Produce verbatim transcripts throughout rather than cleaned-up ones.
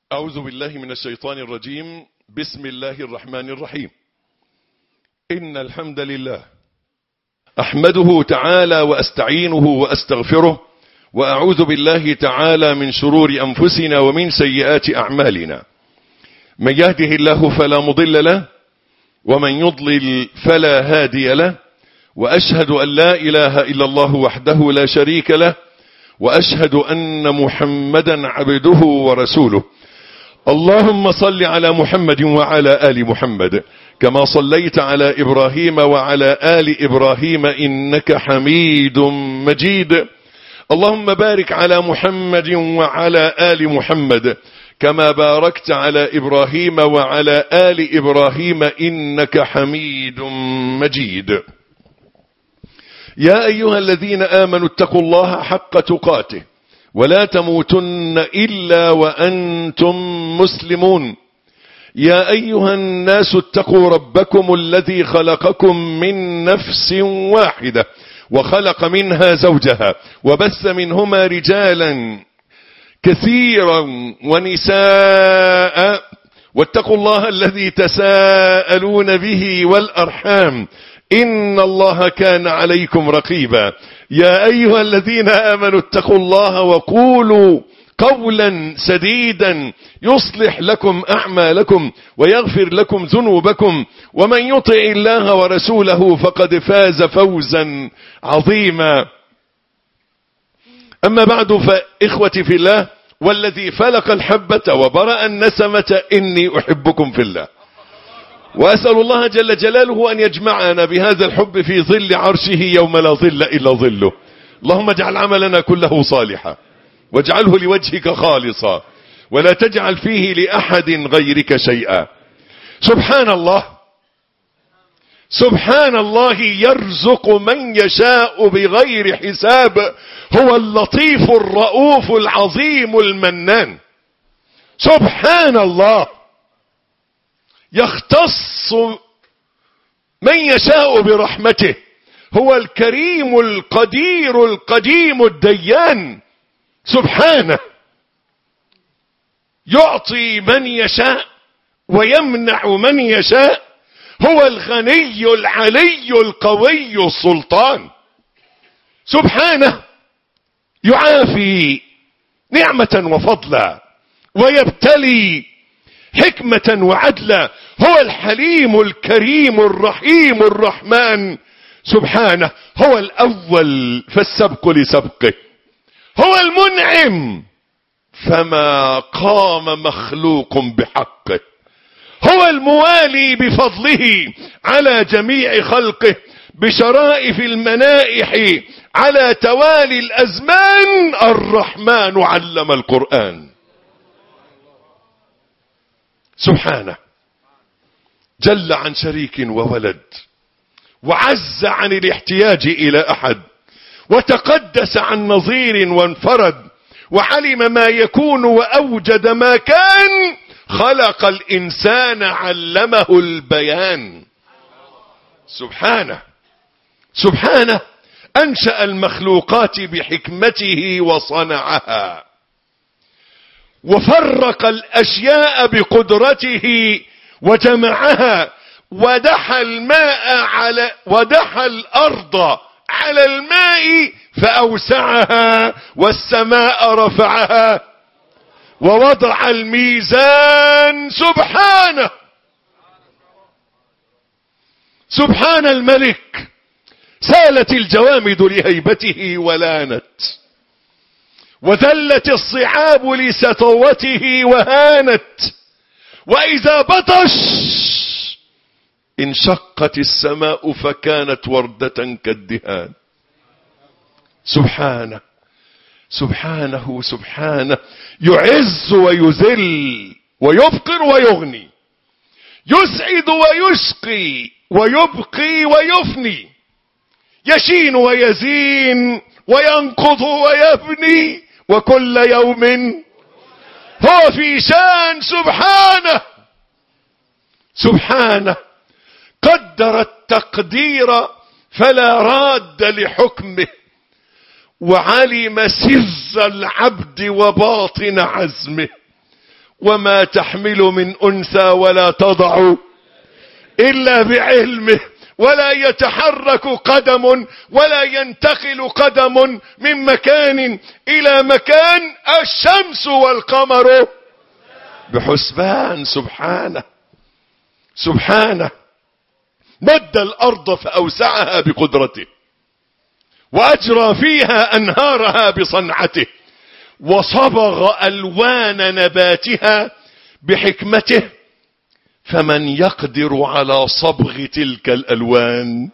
أعوذ بالله من الشيطان الرجيم. بسم الله الرحمن الرحيم. إن الحمد لله أحمده تعالى وأستعينه وأستغفره، وأعوذ بالله تعالى من شرور أنفسنا ومن سيئات أعمالنا. من يهده الله فلا مضل له، ومن يضلل فلا هادي له، وأشهد أن لا إله إلا الله وحده لا شريك له، وأشهد أن محمدا عبده ورسوله. اللهم صل على محمد وعلى آل محمد كما صليت على إبراهيم وعلى آل إبراهيم إنك حميد مجيد. اللهم بارك على محمد وعلى آل محمد كما باركت على إبراهيم وعلى آل إبراهيم إنك حميد مجيد. يا أيها الذين آمنوا اتقوا الله حق تقاته ولا تموتن إلا وأنتم مسلمون. يا أيها الناس اتقوا ربكم الذي خلقكم من نفس واحدة وخلق منها زوجها وبث منهما رجالا كثيرا ونساء، واتقوا الله الذي تساءلون به والأرحام إن الله كان عليكم رقيبا. يا أيها الذين آمنوا اتقوا الله وقولوا قولا سديدا يصلح لكم أعمالكم ويغفر لكم ذنوبكم، ومن يطع الله ورسوله فقد فاز فوزا عظيما. أما بعد، فإخوتي في الله والذي فلق الحبة وبرأ النسمة إني أحبكم في الله، وأسأل الله جل جلاله أن يجمعنا بهذا الحب في ظل عرشه يوم لا ظل إلا ظله. اللهم اجعل عملنا كله صالحا واجعله لوجهك خالصا ولا تجعل فيه لأحد غيرك شيئا. سبحان الله سبحان الله يرزق من يشاء بغير حساب. هو اللطيف الرؤوف العظيم المنان. سبحان الله يختص من يشاء برحمته. هو الكريم القدير القديم الديان. سبحانه يعطي من يشاء ويمنع من يشاء. هو الغني العلي القوي السلطان. سبحانه يعافي نعمة وفضلا ويبتلي حكمة وعدلا. هو الحليم الكريم الرحيم الرحمن. سبحانه هو الأول فالسبق لسبقه. هو المنعم فما قام مخلوق بحقه. هو الموالي بفضله على جميع خلقه بشرائف المنائح على توالي الأزمان. الرحمن علم القرآن. سبحانه جل عن شريك وولد، وعز عن الاحتياج إلى أحد، وتقدس عن نظير وانفرد، وعلم ما يكون وأوجد ما كان. خلق الإنسان علمه البيان. سبحانه سبحانه أنشأ المخلوقات بحكمته وصنعها، وفرق الأشياء بقدرته وجمعها، ودحى الماء على ودحى الأرض على الماء فأوسعها، والسماء رفعها ووضع الميزان. سبحانه سبحان الملك سالت الجوامد لهيبته ولانت، وذلت الصعاب لسطوته وهانت، وإذا بطش انشقت السماء فكانت وردة كالدهان. سبحانه سبحانه سبحانه يعز ويذل ويفقر ويغني، يسعد ويشقي ويبقي ويفني، يشين ويزين وينقض ويبني، وكل يوم هو في شان. سبحانه سبحانه قدر التقدير فلا راد لحكمه، وعلم سر العبد وباطن عزمه، وما تحمل من أنثى ولا تضع إلا بعلمه، ولا يتحرك قدم ولا ينتقل قدم من مكان إلى مكان الشمس والقمر بحسبان. سبحانه سبحانه. مد الأرض فأوسعها بقدرته، وأجرى فيها أنهارها بصنعته، وصبغ ألوان نباتها بحكمته. فمن يقدر على صبغ تلك الألوان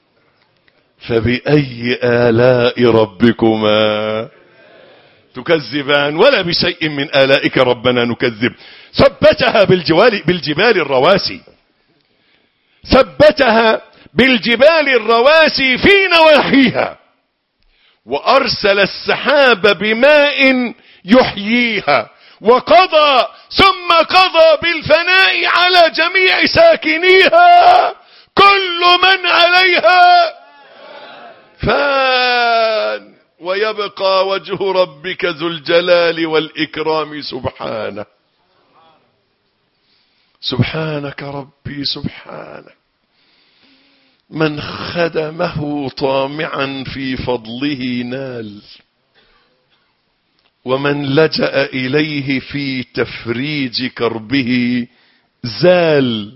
فبأي آلاء ربكما تكذبان؟ ولا بشيء من آلائك ربنا نكذب. ثبتها بالجبال, بالجبال الرواسي، ثبتها بالجبال الرواسي في نواحيها، وأرسل السحاب بماء يحييها، وقضى ثم قضى بالفناء على جميع ساكنيها. كل من عليها فان، ويبقى وجه ربك ذو الجلال والإكرام. سبحانه سبحانك ربي سبحانك. من خدمه طامعا في فضله نال، ومن لجأ إليه في تفريج كربه زال،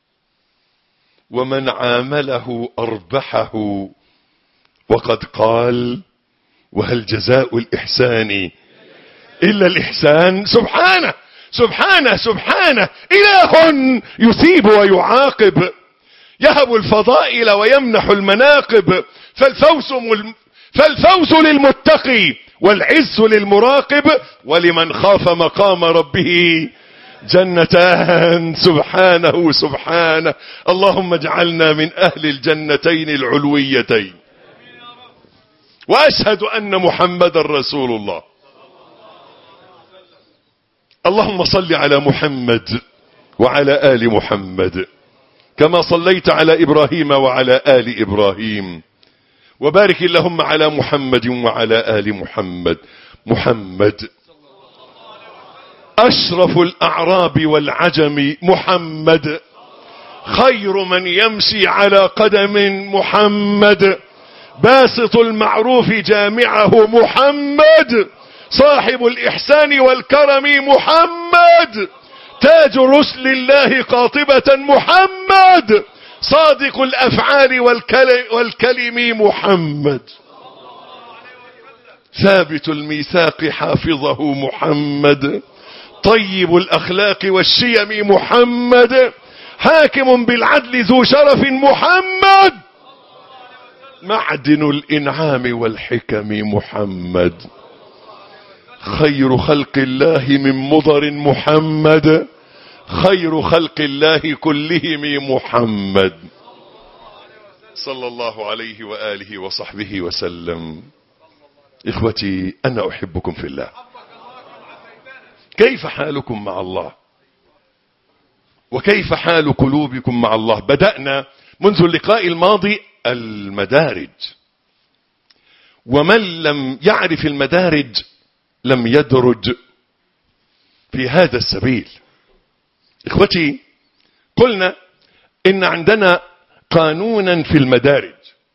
ومن عامله أربحه. وقد قال: وهل جزاء الإحسان إلا الإحسان. سبحانه سبحانه سبحانه. إله يثيب ويعاقب، يهب الفضائل ويمنح المناقب. فالفوز, مل... فالفوز للمتقي والعز للمراقب، ولمن خاف مقام ربه جنتان. سبحانه سبحانه. اللهم اجعلنا من أهل الجنتين العلويتين. وأشهد أن محمد رسول الله. اللهم صل على محمد وعلى آل محمد كما صليت على إبراهيم وعلى آل إبراهيم، وبارك اللهم على محمد وعلى آل محمد. محمد أشرف الأعراب والعجم، محمد خير من يمشي على قدم، محمد باسط المعروف جامعه، محمد صاحب الإحسان والكرم، محمد تاج رسل الله قاطبة، محمد صادق الأفعال والكلم، محمد ثابت الميثاق حافظه، محمد طيب الأخلاق والشيم، محمد حاكم بالعدل ذو شرف، محمد معدن الإنعام والحكم، محمد خير خلق الله من مضر، محمد خير خلق الله كلهم، محمد صلى الله عليه وآله وصحبه وسلم. إخوتي، أنا أحبكم في الله. كيف حالكم مع الله؟ وكيف حال قلوبكم مع الله؟ بدأنا منذ اللقاء الماضي المدارج، ومن لم يعرف المدارج لم يدرج في هذا السبيل. إخوتي، قلنا إن عندنا قانونا في المدارج.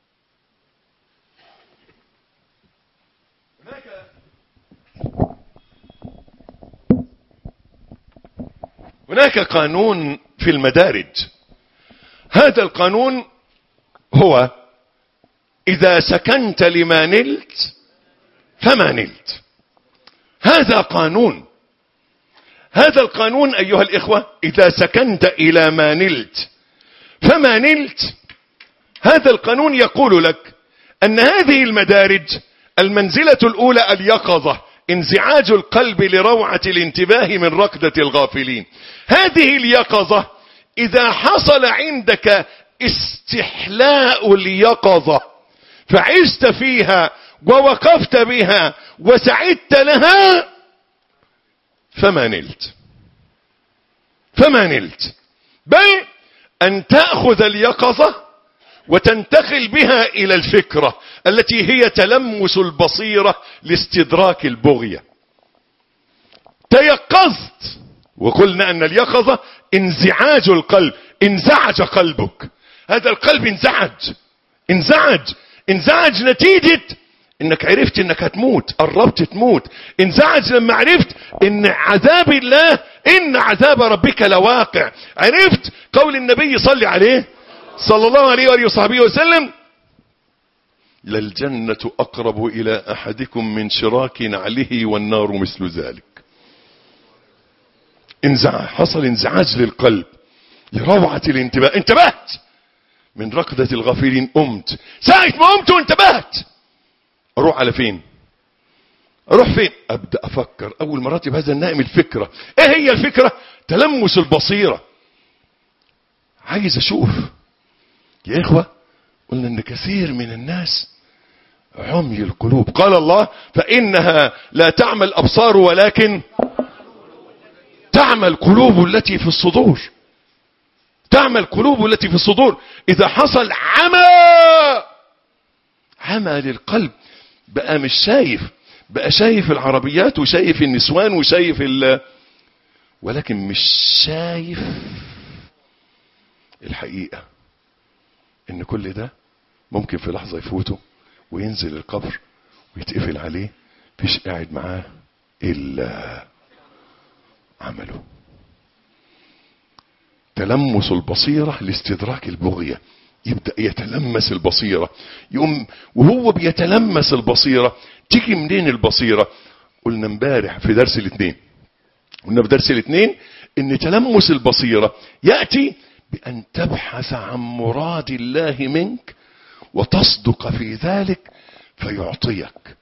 هناك قانون في المدارج. هذا القانون هو: إذا سكنت لما نلت فما نلت. هذا قانون. هذا القانون أيها الإخوة، إذا سكنت إلى ما نلت فما نلت. هذا القانون يقول لك أن هذه المدارج: المنزلة الأولى اليقظة، انزعاج القلب لروعة الانتباه من ركضة الغافلين. هذه اليقظة إذا حصل عندك استحلاء اليقظة فعشت فيها ووقفت بها وسعدت لها فما نلت فما نلت بل أن تأخذ اليقظة وتنتقل بها إلى الفكرة التي هي تلمس البصيرة لاستدراك البغية. تيقظت وقلنا ان اليقظة انزعاج القلب، انزعج قلبك، هذا القلب انزعج انزعج انزعج نتيجة انك عرفت انك هتموت، قربت تموت. انزعج لما عرفت ان عذاب الله، ان عذاب ربك لواقع. عرفت قول النبي صلى عليه صلى الله عليه وآله وصحبه وسلم: للجنة اقرب الى احدكم من شراك نعله والنار مثل ذلك. انزعاج، حصل انزعاج للقلب، لروعة الانتباه. انتبهت من ركضة الغافلين، قمت. ساعة ما قمت وانتبهت، اروح على فين؟ اروح فين؟ ابدأ افكر. اول مراتب هذا النائم الفكرة. ايه هي الفكرة؟ تلمس البصيرة. عايز اشوف. يا اخوة، قلنا ان كثير من الناس عمي القلوب. قال الله: فانها لا تعمى الابصار ولكن تعمى القلوب التي في الصدور. تعمى القلوب التي في الصدور. اذا حصل عمى، عمى للقلب، بقى مش شايف، بقى شايف العربيات وشايف النسوان وشايف ال ولكن مش شايف الحقيقة ان كل ده ممكن في لحظة يفوته وينزل القبر ويتقفل عليه، فيش قاعد معاه الا عمله. تلمس البصيرة لاستدراك البغية. يبدأ يتلمس البصيرة، يقوم وهو بيتلمس البصيرة. تيجي منين البصيرة؟ قلنا امبارح في درس الاثنين، قلنا في درس الاثنين ان تلمس البصيرة يأتي بأن تبحث عن مراد الله منك وتصدق في ذلك فيعطيك.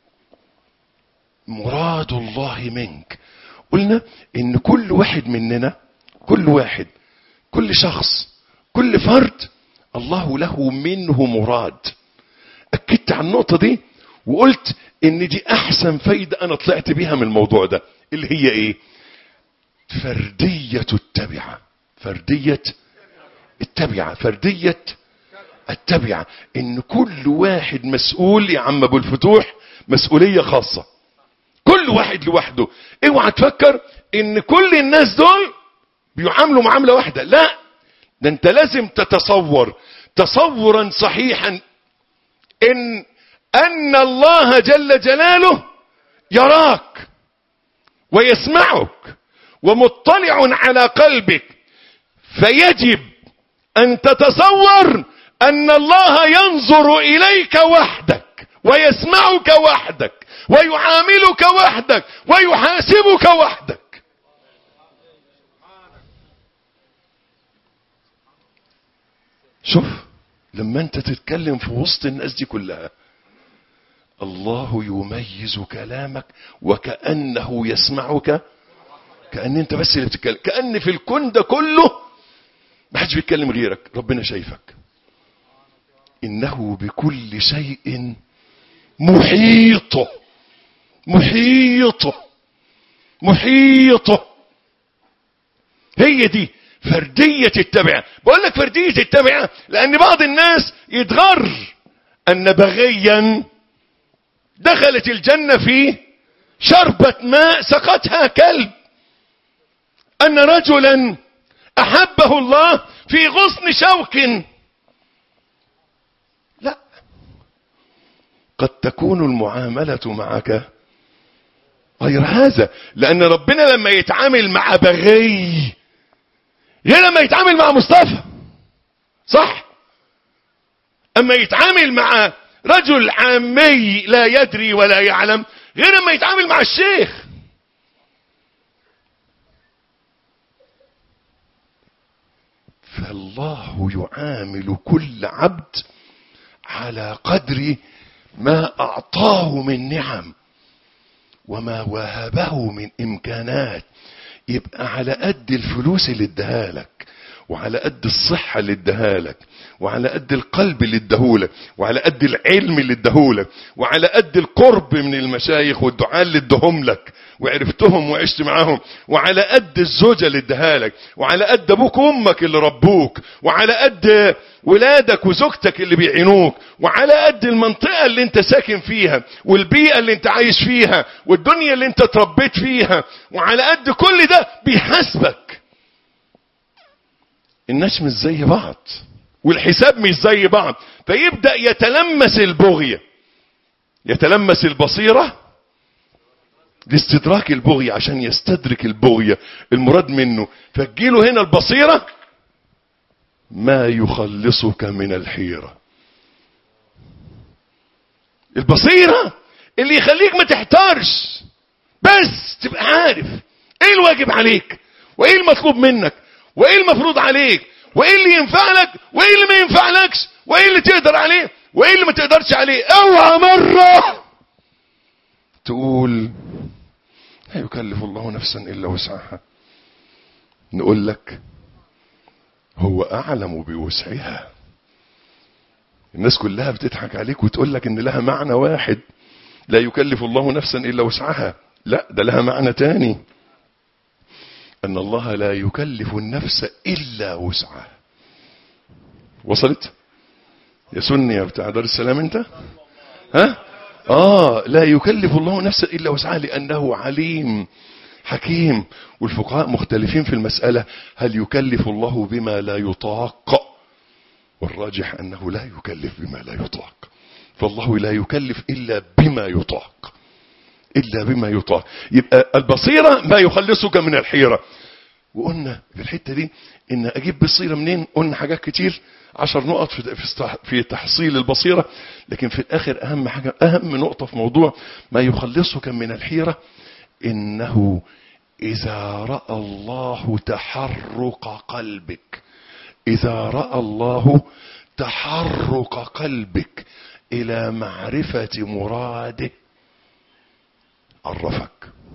مراد الله منك. قلنا ان كل واحد مننا، كل واحد، كل شخص، كل فرد، الله له منه مراد. اكدت على النقطة دي وقلت ان دي احسن فايدة انا طلعت بيها من الموضوع ده، اللي هي ايه؟ فردية التبعة. فردية التبعة فردية التبعة. ان كل واحد مسؤول يا عم ابو الفتوح، مسؤولية خاصة. كل واحد لوحده. اوعى تفكر ان كل الناس دول بيعاملوا معاملة واحدة، لا، ده انت لازم تتصور تصورا صحيحا ان ان الله جل جلاله يراك ويسمعك ومطلع على قلبك، فيجب ان تتصور ان الله ينظر اليك وحدك ويسمعك وحدك ويعاملك وحدك ويحاسبك وحدك. شوف، لما انت تتكلم في وسط الناس دي كلها، الله يميز كلامك وكأنه يسمعك، كأن انت بس اللي بتتكلم، كأن في الكون ده كله ما حدش بيتكلم غيرك، ربنا شايفك. إنه بكل شيء محيط محيط محيط. هي دي فردية التبعة. بقول لك فردية التبعة لأن بعض الناس يتغر أن بغيا دخلت الجنة في شربة ماء سقتها كلب، أن رجلا أحبه الله في غصن شوك. لا، قد تكون المعاملة معك غير هذا، لأن ربنا لما يتعامل مع بغي غير لما يتعامل مع مصطفى، صح؟ اما يتعامل مع رجل عامي لا يدري ولا يعلم غير لما يتعامل مع الشيخ. فالله يعامل كل عبد على قدر ما اعطاه من نعم وما وهبه من امكانات. يبقى على قد الفلوس اللي اداها لك، وعلى قد الصحة اللي اداها لك، وعلى قد القلب اللي اداهولك، وعلى قد العلم اللي اداهولك، وعلى قد القرب من المشايخ والدعاء اللي اداهم لك وعرفتهم وعشت معاهم، وعلى قد الزوجة اللي اداها لك، وعلى قد ابوك وامك اللي ربوك، وعلى قد ولادك وزوجتك اللي بيعينوك، وعلى قد المنطقة اللي انت ساكن فيها والبيئة اللي انت عايش فيها والدنيا اللي انت تربيت فيها، وعلى قد كل ده بيحاسبك. الناس مش زي بعض والحساب مش زي بعض، فيبدأ يتلمس البغية، يتلمس البصيرة لاستدراك البغية، عشان يستدرك البغية المراد منه، فتجيله هنا البصيرة ما يخلصك من الحيرة. البصيرة اللي يخليك ما تحتارش، بس تبقى عارف ايه الواجب عليك وايه المطلوب منك وايه المفروض عليك وايه اللي ينفع لك وايه اللي ما ينفع لكش وايه اللي تقدر عليه وايه اللي ما تقدرش عليه. اوعى مرة تقول لا يكلف الله نفسا الا وسعها. نقول لك هو اعلم بوسعها. الناس كلها بتضحك عليك وتقول لك ان لها معنى واحد، لا يكلف الله نفسا الا وسعها. لا، ده لها معنى تاني، ان الله لا يكلف النفس الا وسعها. وصلت يا سني يا بتاع دار السلام انت؟ ها اه لا يكلف الله نفسا الا وسعها، لانه عليم حكيم. والفقهاء مختلفين في المسألة، هل يكلف الله بما لا يطاق؟ والراجح انه لا يكلف بما لا يطاق، فالله لا يكلف الا بما يطاق، الا بما يطاق. يبقى البصيرة ما يخلصك من الحيرة. وقلنا في الحتة دي ان اجيب بصيرة منين؟ قلنا حاجات كتير، عشر نقط في تحصيل البصيرة، لكن في الاخر اهم حاجة، اهم نقطة في موضوع ما يخلصك من الحيرة، انه اذا رأى الله تحرك قلبك، اذا رأى الله تحرك قلبك الى معرفة مراده عرفك.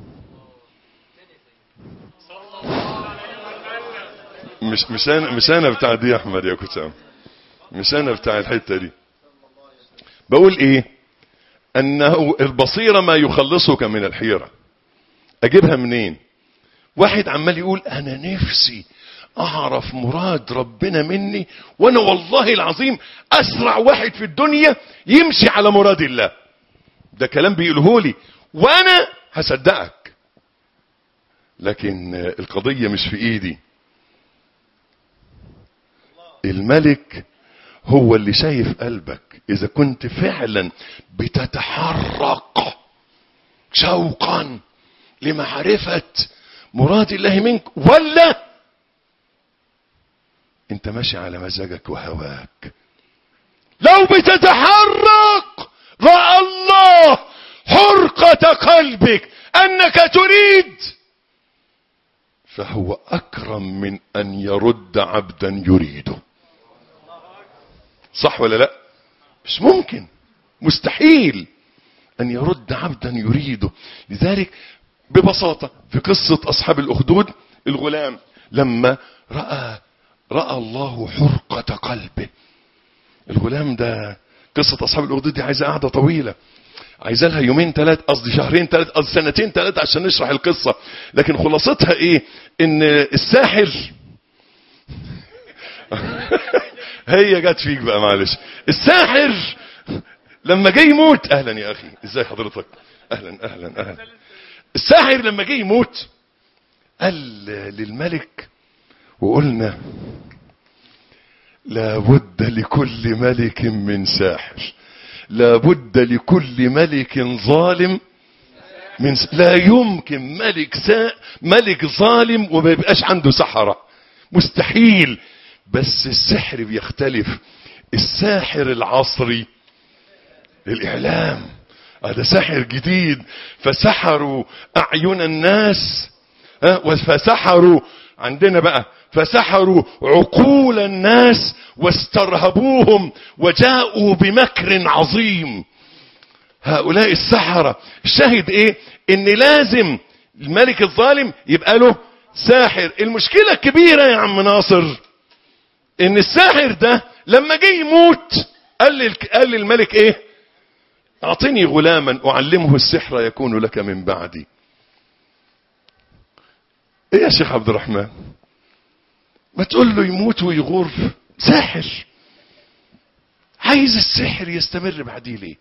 مش مش انا مش انا بتاع دي يا احمد يا كتام، مش انا بتاع الحته دي. بقول ايه؟ انه البصيره ما يخلصك من الحيره. اجيبها منين؟ واحد عمال يقول انا نفسي اعرف مراد ربنا مني، وانا والله العظيم اسرع واحد في الدنيا يمشي على مراد الله. ده كلام بيقوله لي وانا هصدقك، لكن القضية مش في ايدي. الملك هو اللي شايف قلبك، اذا كنت فعلا بتتحرك شوقا لمعرفة مراد الله منك، ولا انت ماشي على مزاجك وهواك. لو بتتحرك رأى الله حرقة قلبك انك تريد، فهو اكرم من ان يرد عبدا يريده. صح ولا لا؟ مش ممكن، مستحيل ان يرد عبدا يريده. لذلك ببساطة في قصة اصحاب الاخدود، الغلام لما رأى رأى الله حرقة قلبه. الغلام ده قصة اصحاب الاخدود دي عايزة قعدة طويلة، عايزة لها يومين ثلاث، قصدي شهرين ثلاث، قصدي سنتين ثلاث عشان نشرح القصة. لكن خلاصتها ايه؟ ان الساحر هي جت فيك بقى معلش. الساحر لما جاي يموت، اهلا يا اخي ازاي حضرتك، اهلا اهلا اهلا. الساحر لما جاي يموت قال للملك، وقلنا لابد لكل ملك من ساحر، لابد لكل ملك ظالم من س... لا يمكن ملك سا... ملك ظالم وما يبقاش عنده سحرة، مستحيل. بس السحر بيختلف. الساحر العصري الإعلام، هذا ساحر جديد، فسحروا أعين الناس، فسحروا عندنا بقى فسحروا عقول الناس واسترهبوهم وجاءوا بمكر عظيم. هؤلاء السحرة. الشاهد ايه؟ ان لازم الملك الظالم يبقى له ساحر. المشكلة الكبيرة يا عم ناصر ان الساحر ده لما جه يموت قال قال للملك ايه؟ اعطني غلاما اعلمه السحر يكون لك من بعدي. ايه يا شيخ عبد الرحمن؟ ما تقول له يموت ويغور ساحر، عايز السحر يستمر بعديه ليه؟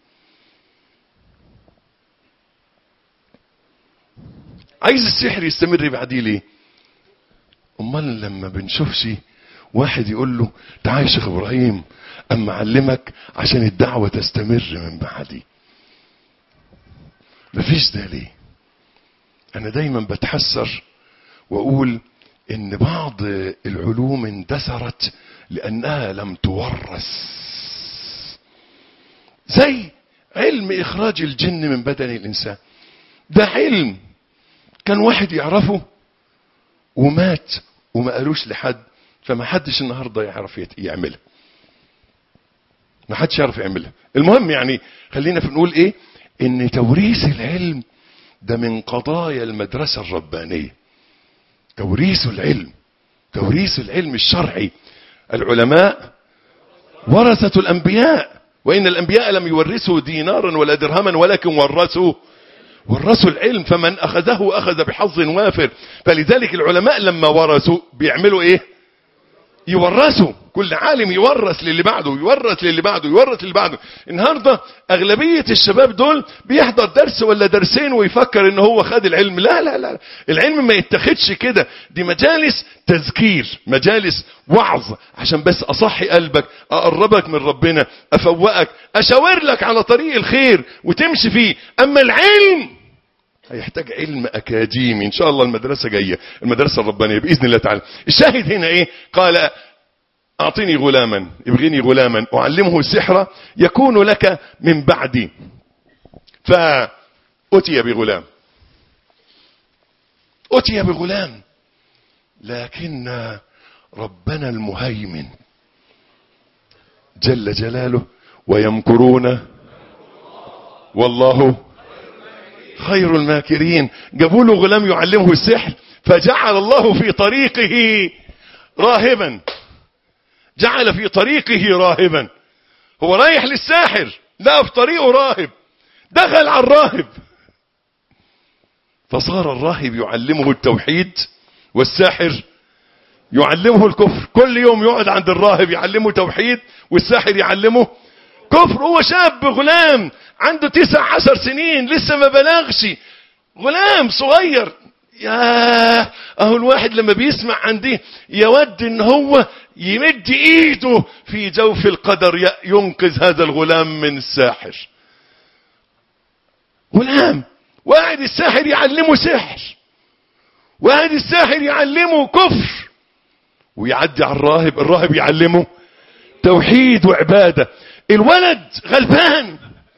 عايز السحر يستمر بعديه ليه؟ امال لما بنشوفش واحد يقول له تعال يا شيخ ابراهيم اما اعلمك عشان الدعوة تستمر من بعدي، مفيش ده ليه؟ انا دايما بتحسر واقول ان بعض العلوم اندثرت لانها لم تورث، زي علم اخراج الجن من بدن الانسان. ده علم كان واحد يعرفه ومات وما قالوش لحد، فما حدش النهارده يعرف يعملها، ما حدش يعرف يعملها. المهم يعني خلينا في نقول ايه، ان توريث العلم ده من قضايا المدرسة الربانية. توريث العلم، توريث العلم الشرعي. العلماء ورثة الانبياء، وان الانبياء لم يورثوا دينارا ولا درهما ولكن ورثوا ورثوا العلم، فمن اخذه اخذ بحظ وافر. فلذلك العلماء لما ورثوا بيعملوا ايه؟ يورثوا. كل عالم يورث للي بعده، يورث للي بعده، يورث للي بعده. النهارده اغلبيه الشباب دول بيحضر درس ولا درسين ويفكر ان هو خد العلم. لا لا لا، العلم ما يتخدش كده، دي مجالس تذكير، مجالس وعظ، عشان بس اصحي قلبك، اقربك من ربنا، افوقك، اشاور لك على طريق الخير وتمشي فيه. اما العلم هيحتاج علم اكاديمي. ان شاء الله المدرسة جاية، المدرسة الربانية باذن الله تعالى. الشاهد هنا ايه؟ قال اعطيني غلاما، ابغيني غلاما اعلمه السحر يكون لك من بعدي. فاتي بغلام، اتي بغلام، لكن ربنا المهيمن جل جلاله ويمكرون والله خير الماكرين. جابوا له غلام يعلمه السحر، فجعل الله في طريقه راهبا، جعل في طريقه راهبا. هو رايح للساحر، لا في طريقه راهب، دخل على الراهب، فصار الراهب يعلمه التوحيد والساحر يعلمه الكفر. كل يوم يقعد عند الراهب يعلمه توحيد والساحر يعلمه كفر. هو شاب غلام عنده تسع عشر سنين، لسه ما بلغش، غلام صغير. يا اهو الواحد لما بيسمع عن دي يود ان هو يمد ايده في جوف القدر ينقذ هذا الغلام من الساحر. غلام واحد الساحر يعلمه سحر، واحد الساحر يعلمه كفر، ويعدي على الراهب، الراهب يعلمه توحيد وعبادة. الولد غلبان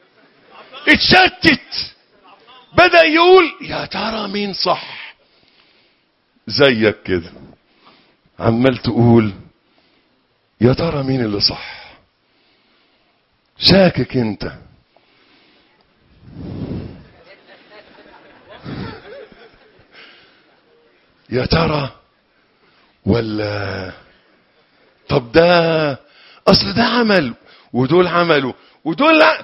اتشتت، بدأ يقول يا ترى مين صح؟ زيك كده عمال تقول يا ترى مين اللي صح، شاكك انت. يا ترى ولا طب ده اصل ده عمل ودول عملوا ودول لا،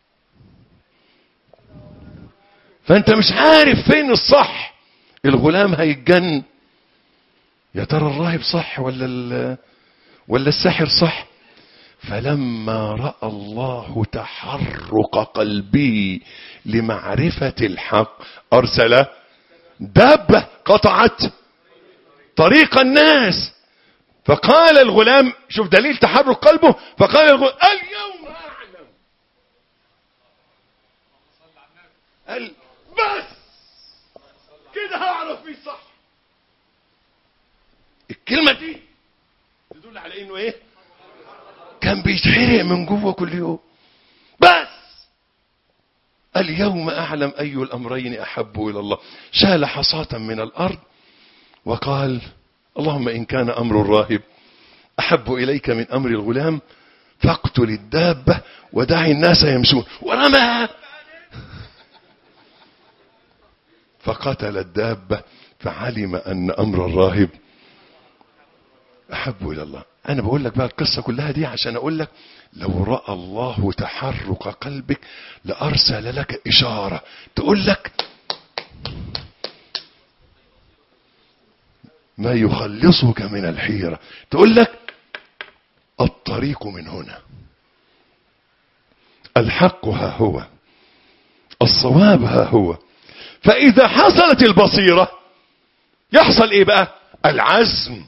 فانت مش عارف فين الصح. الغلام هيتجن، يا ترى الراهب صح ولا ولا الساحر صح؟ فلما رأى الله تحرك قلبه لمعرفة الحق أرسل دابة قطعت طريق الناس. فقال الغلام، شوف دليل تحرك قلبه، فقال الغلام اليوم أعلم. قال بس كده هعرف مين صح. الكلمة دي تدل على انه ايه؟ كان بيتحرق من جوه كل يوم. بس اليوم اعلم اي الامرين احب الى الله. شال حصاة من الارض وقال اللهم ان كان امر الراهب احب اليك من امر الغلام فاقتل الدابة ودع الناس يمشون. ورماها فقتل الدابة، فعلم ان امر الراهب احب الى الله. انا بقول لك بقى القصة كلها دي عشان اقول لك لو رأى الله تحرك قلبك لارسل لك اشارة تقول لك ما يخلصك من الحيرة، تقول لك الطريق من هنا. الحق ها هو، الصواب ها هو. فإذا حصلت البصيرة يحصل ايه بقى؟ العزم،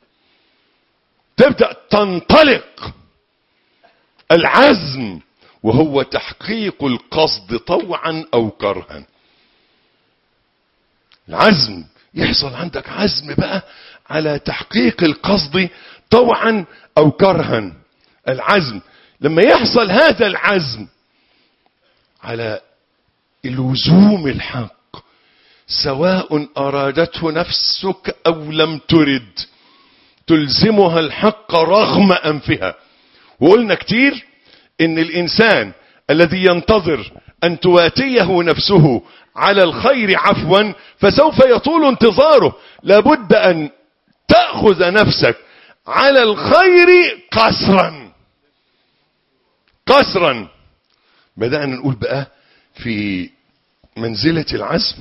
تبدأ تنطلق. العزم وهو تحقيق القصد طوعا او كرها. العزم يحصل عندك عزم بقى على تحقيق القصد طوعا او كرها. العزم لما يحصل هذا العزم على اللزوم الحق سواء ارادته نفسك او لم ترد، تلزمها الحق رغم انفها. وقلنا كتير ان الانسان الذي ينتظر ان تواتيه نفسه على الخير عفوا فسوف يطول انتظاره. لابد ان تأخذ نفسك على الخير قسرا قسرا. بدأنا نقول بقى في منزلة العزم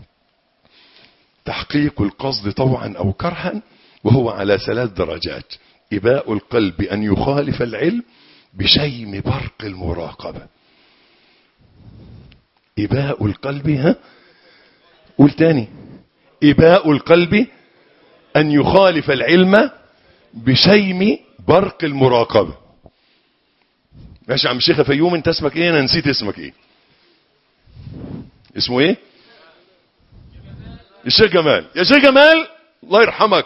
تحقيق القصد طوعا او كرها، وهو على ثلاث درجات. إباء القلب أن يخالف العلم بشيم برق المراقبة. إباء القلب، ها قول تاني، إباء القلب أن يخالف العلم بشيم برق المراقبة. ماشي يا عم الشيخ فيوم، انت اسمك ايه؟ انا نسيت اسمك ايه. اسمه ايه؟ الشيخ جمال. يا شيخ جمال الله يرحمك،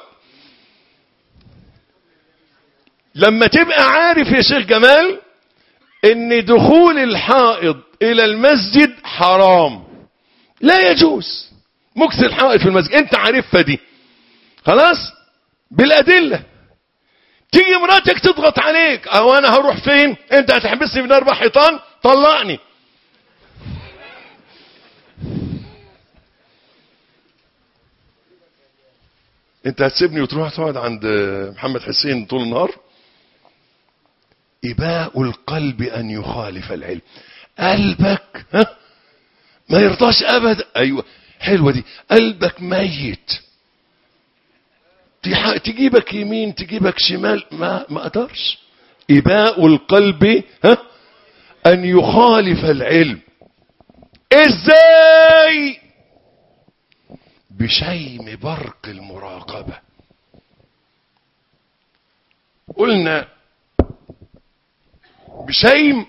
لما تبقى عارف يا شيخ جمال ان دخول الحائض الى المسجد حرام، لا يجوز مكث الحائض في المسجد، انت عارفها دي خلاص بالادله. تيجي مراتك تضغط عليك، او انا هروح فين؟ انت هتحبسني بين اربع حيطان؟ طلقني. انت هتسيبني وتروح تقعد عند محمد حسين طول النهار؟ إباء القلب أن يخالف العلم. قلبك ها ما يرضاش أبدا. أيوة حلوة دي. قلبك ميت، تجيبك يمين تجيبك شمال، ما ما قدرش. إباء القلب ها أن يخالف العلم. إزاي؟ بشيم برق المراقبة. قلنا بشيم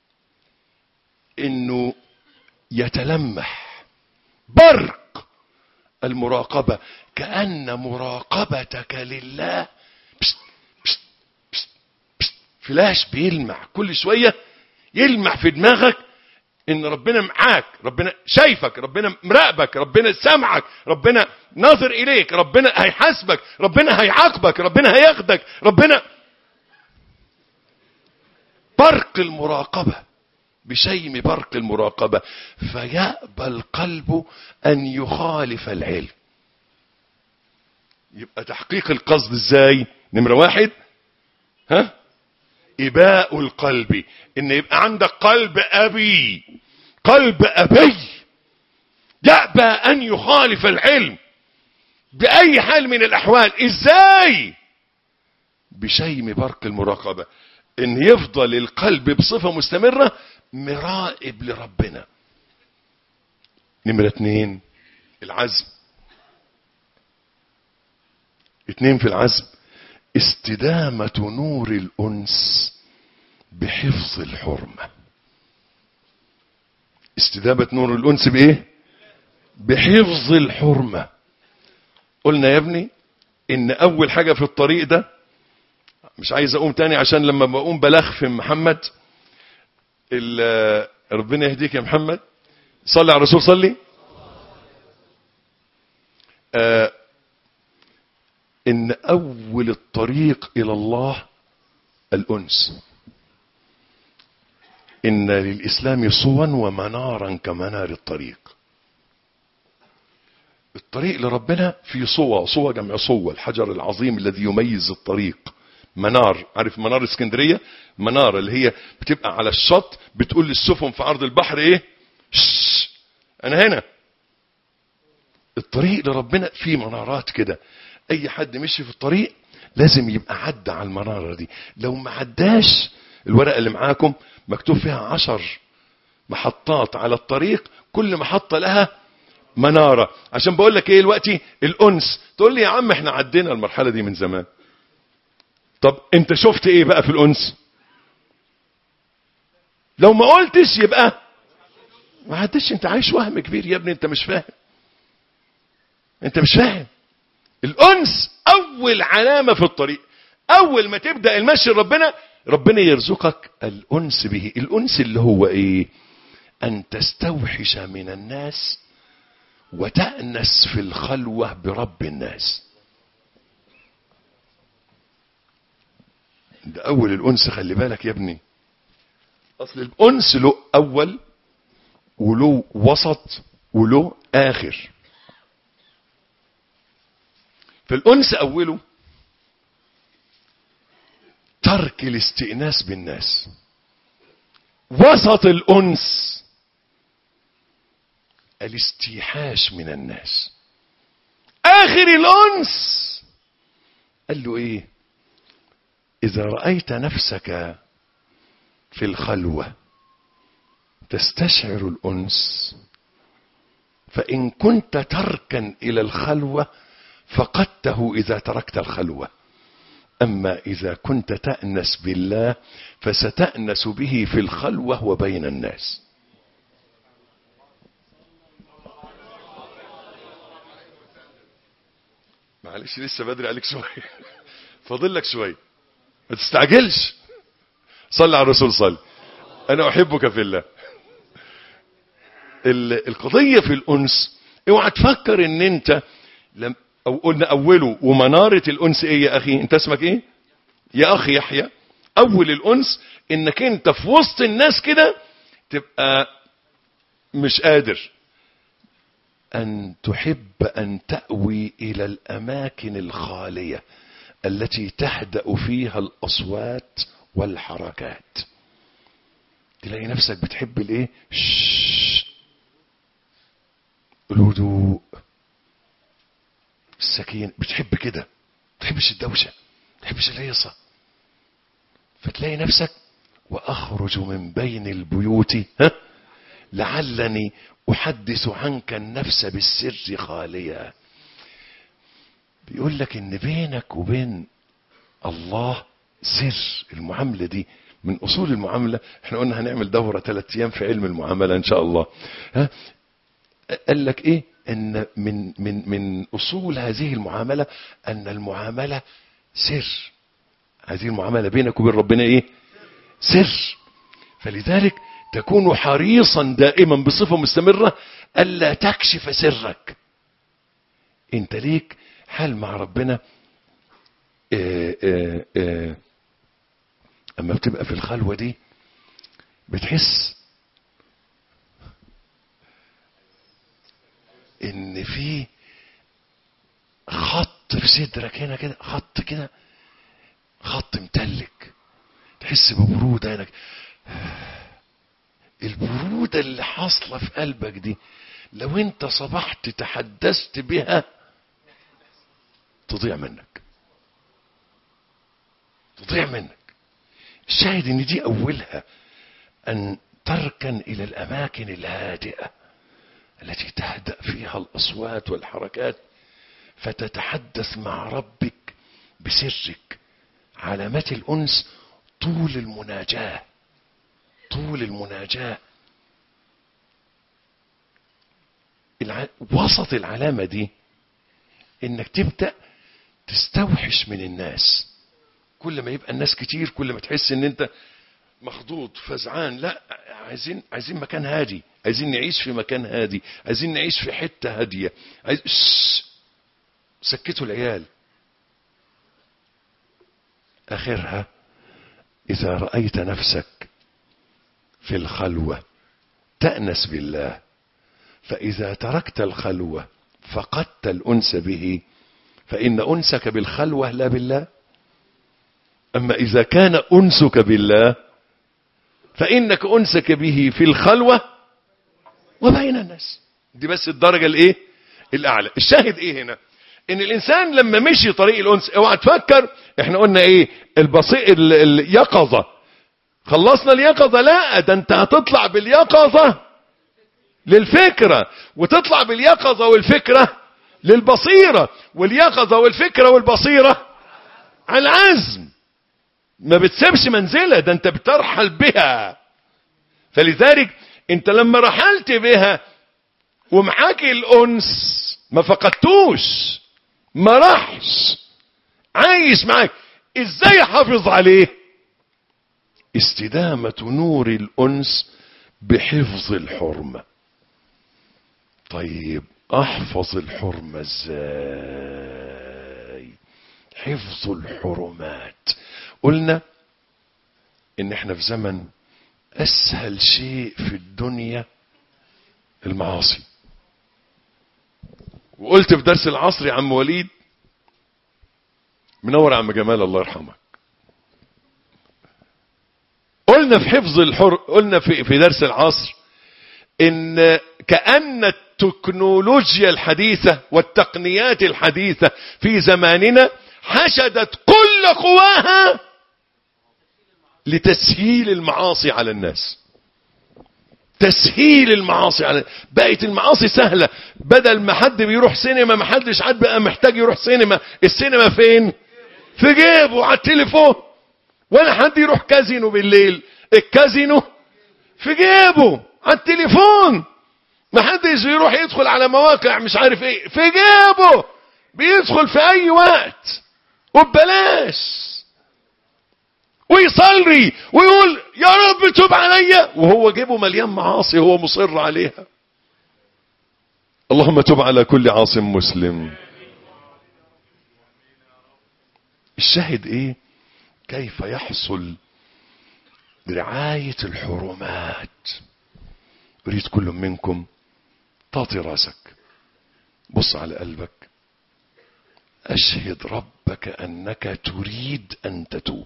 انه يتلمح برق المراقبة، كأن مراقبتك لله بشت بشت بشت بشت فلاش بيلمع كل شوية، يلمع في دماغك ان ربنا معاك، ربنا شايفك، ربنا مراقبك، ربنا سامعك، ربنا ناظر اليك، ربنا هيحاسبك، ربنا هيعاقبك، ربنا هياخدك، ربنا. برق المراقبة، بشيم برق المراقبة. فيأبى القلب أن يخالف العلم. يبقى تحقيق القصد ازاي؟ نمرة واحد ها إباء القلب، ان يبقى عندك قلب أبي، قلب أبي يأبى أن يخالف العلم بأي حال من الأحوال. ازاي؟ بشيم برق المراقبة، ان يفضل القلب بصفة مستمرة مراقب لربنا. نمرة اتنين العزم. اتنين في العزم استدامة نور الأنس بحفظ الحرمة. استدامة نور الأنس بإيه؟ بحفظ الحرمة. قلنا يا ابني ان اول حاجة في الطريق ده، مش عايز اقوم تاني عشان لما بقوم بلخفم محمد، ربنا يهديك يا محمد، صلي على الرسول صلي. آه ان اول الطريق الى الله الانس. ان للاسلام صوا ومنارا كمنار الطريق. الطريق لربنا في صوى، صوى جمع صوى، الحجر العظيم الذي يميز الطريق. منار، عارف منار اسكندرية؟ منار اللي هي بتبقى على الشط بتقول للسفن في عرض البحر ايه؟ شش انا هنا. الطريق لربنا فيه منارات كده، اي حد مشي في الطريق لازم يبقى عدى على المنارة دي، لو ما عداش الورقة اللي معاكم مكتوب فيها عشر محطات على الطريق، كل محطة لها منارة. عشان بقول لك ايه دلوقتي الأنس، تقول لي يا عم احنا عدينا المرحلة دي من زمان. طب انت شفت ايه بقى في الأنس؟ لو ما قلتش يبقى ما عدتش. انت عايش وهم كبير يا ابني، انت مش فاهم، انت مش فاهم. الأنس أول علامة في الطريق، أول ما تبدأ المشي ربنا ربنا يرزقك الأنس به. الأنس اللي هو إيه؟ أن تستوحش من الناس وتأنس في الخلوة برب الناس. ده أول الأنس. خلي بالك يا ابني، أصل الأنس له أول وله وسط وله آخر. في الأنس أوله ترك الاستئناس بالناس، وسط الأنس الاستيحاش من الناس، آخر الأنس قال له إيه؟ إذا رأيت نفسك في الخلوة تستشعر الأنس، فإن كنت تركا إلى الخلوة فقدته إذا تركت الخلوة، أما إذا كنت تأنس بالله فستأنس به في الخلوة وبين الناس. معلش لسه بدري عليك شوية، فاضل لك شوية، ما تستعجلش. صلي على الرسول، صلي. أنا أحبك في الله. القضية في الأنس، اوعى تفكر ان انت لم او قلنا اوله ومنارة الأنس ايه يا اخي؟ انت اسمك ايه يا اخي؟ يحيى. اول الأنس انك انت في وسط الناس كده تبقى مش قادر ان تحب ان تأوي الى الاماكن الخالية التي تهدأ فيها الاصوات والحركات. تلاقي نفسك بتحب الايه؟ الهدوء، السكين، بتحب كده، بتحبش الدوشة، بتحبش الهيصة. فتلاقي نفسك وأخرج من بين البيوت ها لعلني أحدث عنك النفس بالسر خاليا. بيقول لك إن بينك وبين الله سر. المعاملة دي من أصول المعاملة. احنا قلنا هنعمل دورة ثلاث أيام في علم المعاملة إن شاء الله. ها قال لك ايه؟ ان من من من اصول هذه المعامله ان المعامله سر. هذه المعامله بينك وبين ربنا ايه؟ سر. فلذلك تكون حريصا دائما بصفه مستمره الا تكشف سرك. انت ليك حال مع ربنا. اه اه اه اما بتبقى في الخلوه دي بتحس ان في خط في صدرك هنا كده، خط كده، خط متلك، تحس ببرودة هناك. البرودة اللي حاصلة في قلبك دي لو انت صبحت تحدثت بها تضيع منك، تضيع منك. الشاهد ان دي اولها ان تركن الى الاماكن الهادئة التي تهدأ فيها الأصوات والحركات فتتحدث مع ربك بسرك. علامات الأنس طول المناجاة، طول المناجاة. الع... وسط العلامة دي انك تبدأ تستوحش من الناس. كل ما يبقى الناس كتير كل ما تحس ان انت مخضوض فزعان. لا، عايزين عايزين مكان هادي، عايزين نعيش في مكان هادي، عايزين نعيش في حتة هادية. عايز سكتوا العيال. آخرها إذا رأيت نفسك في الخلوة تأنس بالله، فإذا تركت الخلوة فقدت الأنس به، فإن أنسك بالخلوة لا بالله. أما إذا كان أنسك بالله فإنك أنسك به في الخلوة وبين الناس. دي بس الدرجة الايه الأعلى. الشاهد ايه هنا؟ ان الانسان لما مشي طريق الانس، اوعى تفكر احنا قلنا ايه؟ البصير اليقظة خلصنا اليقظة؟ لا، ده انت هتطلع باليقظة للفكرة، وتطلع باليقظة والفكرة للبصيرة، واليقظة والفكرة والبصيرة على العزم. ما بتسيبش منزلة، ده انت بترحل بها. فلذلك انت لما رحلت بها ومعاك الانس ما فقدتوش، ما راحش، عايش معاك. ازاي احافظ عليه؟ استدامة نور الانس بحفظ الحرمة. طيب احفظ الحرمة ازاي؟ حفظ الحرمات. قلنا ان احنا في زمن اسهل شيء في الدنيا المعاصي. وقلت في درس العصر يا عم وليد، منور يا عم جمال الله يرحمك، قلنا في حفظ الحر، قلنا في في درس العصر ان كأن التكنولوجيا الحديثة والتقنيات الحديثة في زماننا حشدت كل قواها لتسهيل المعاصي على الناس. تسهيل المعاصي على، بقت المعاصي سهلة. بدل ما حد بيروح سينما، ما حدش عاد بقى محتاج يروح سينما. السينما فين؟ في جيبه على التليفون. ولا حد يروح كازينو بالليل، الكازينو في جيبه على التليفون. ما حدش يروح يدخل على مواقع مش عارف ايه، في جيبه، بيدخل في اي وقت وببلاش، ويصلي ويقول يا رب توب عليا وهو جيبه مليان معاصي، هو مصر عليها. اللهم توب على كل عاص مسلم. الشاهد ايه؟ كيف يحصل برعاية الحرمات. اريد كل منكم تعطي راسك، بص على قلبك، اشهد ربك انك تريد ان تتوب،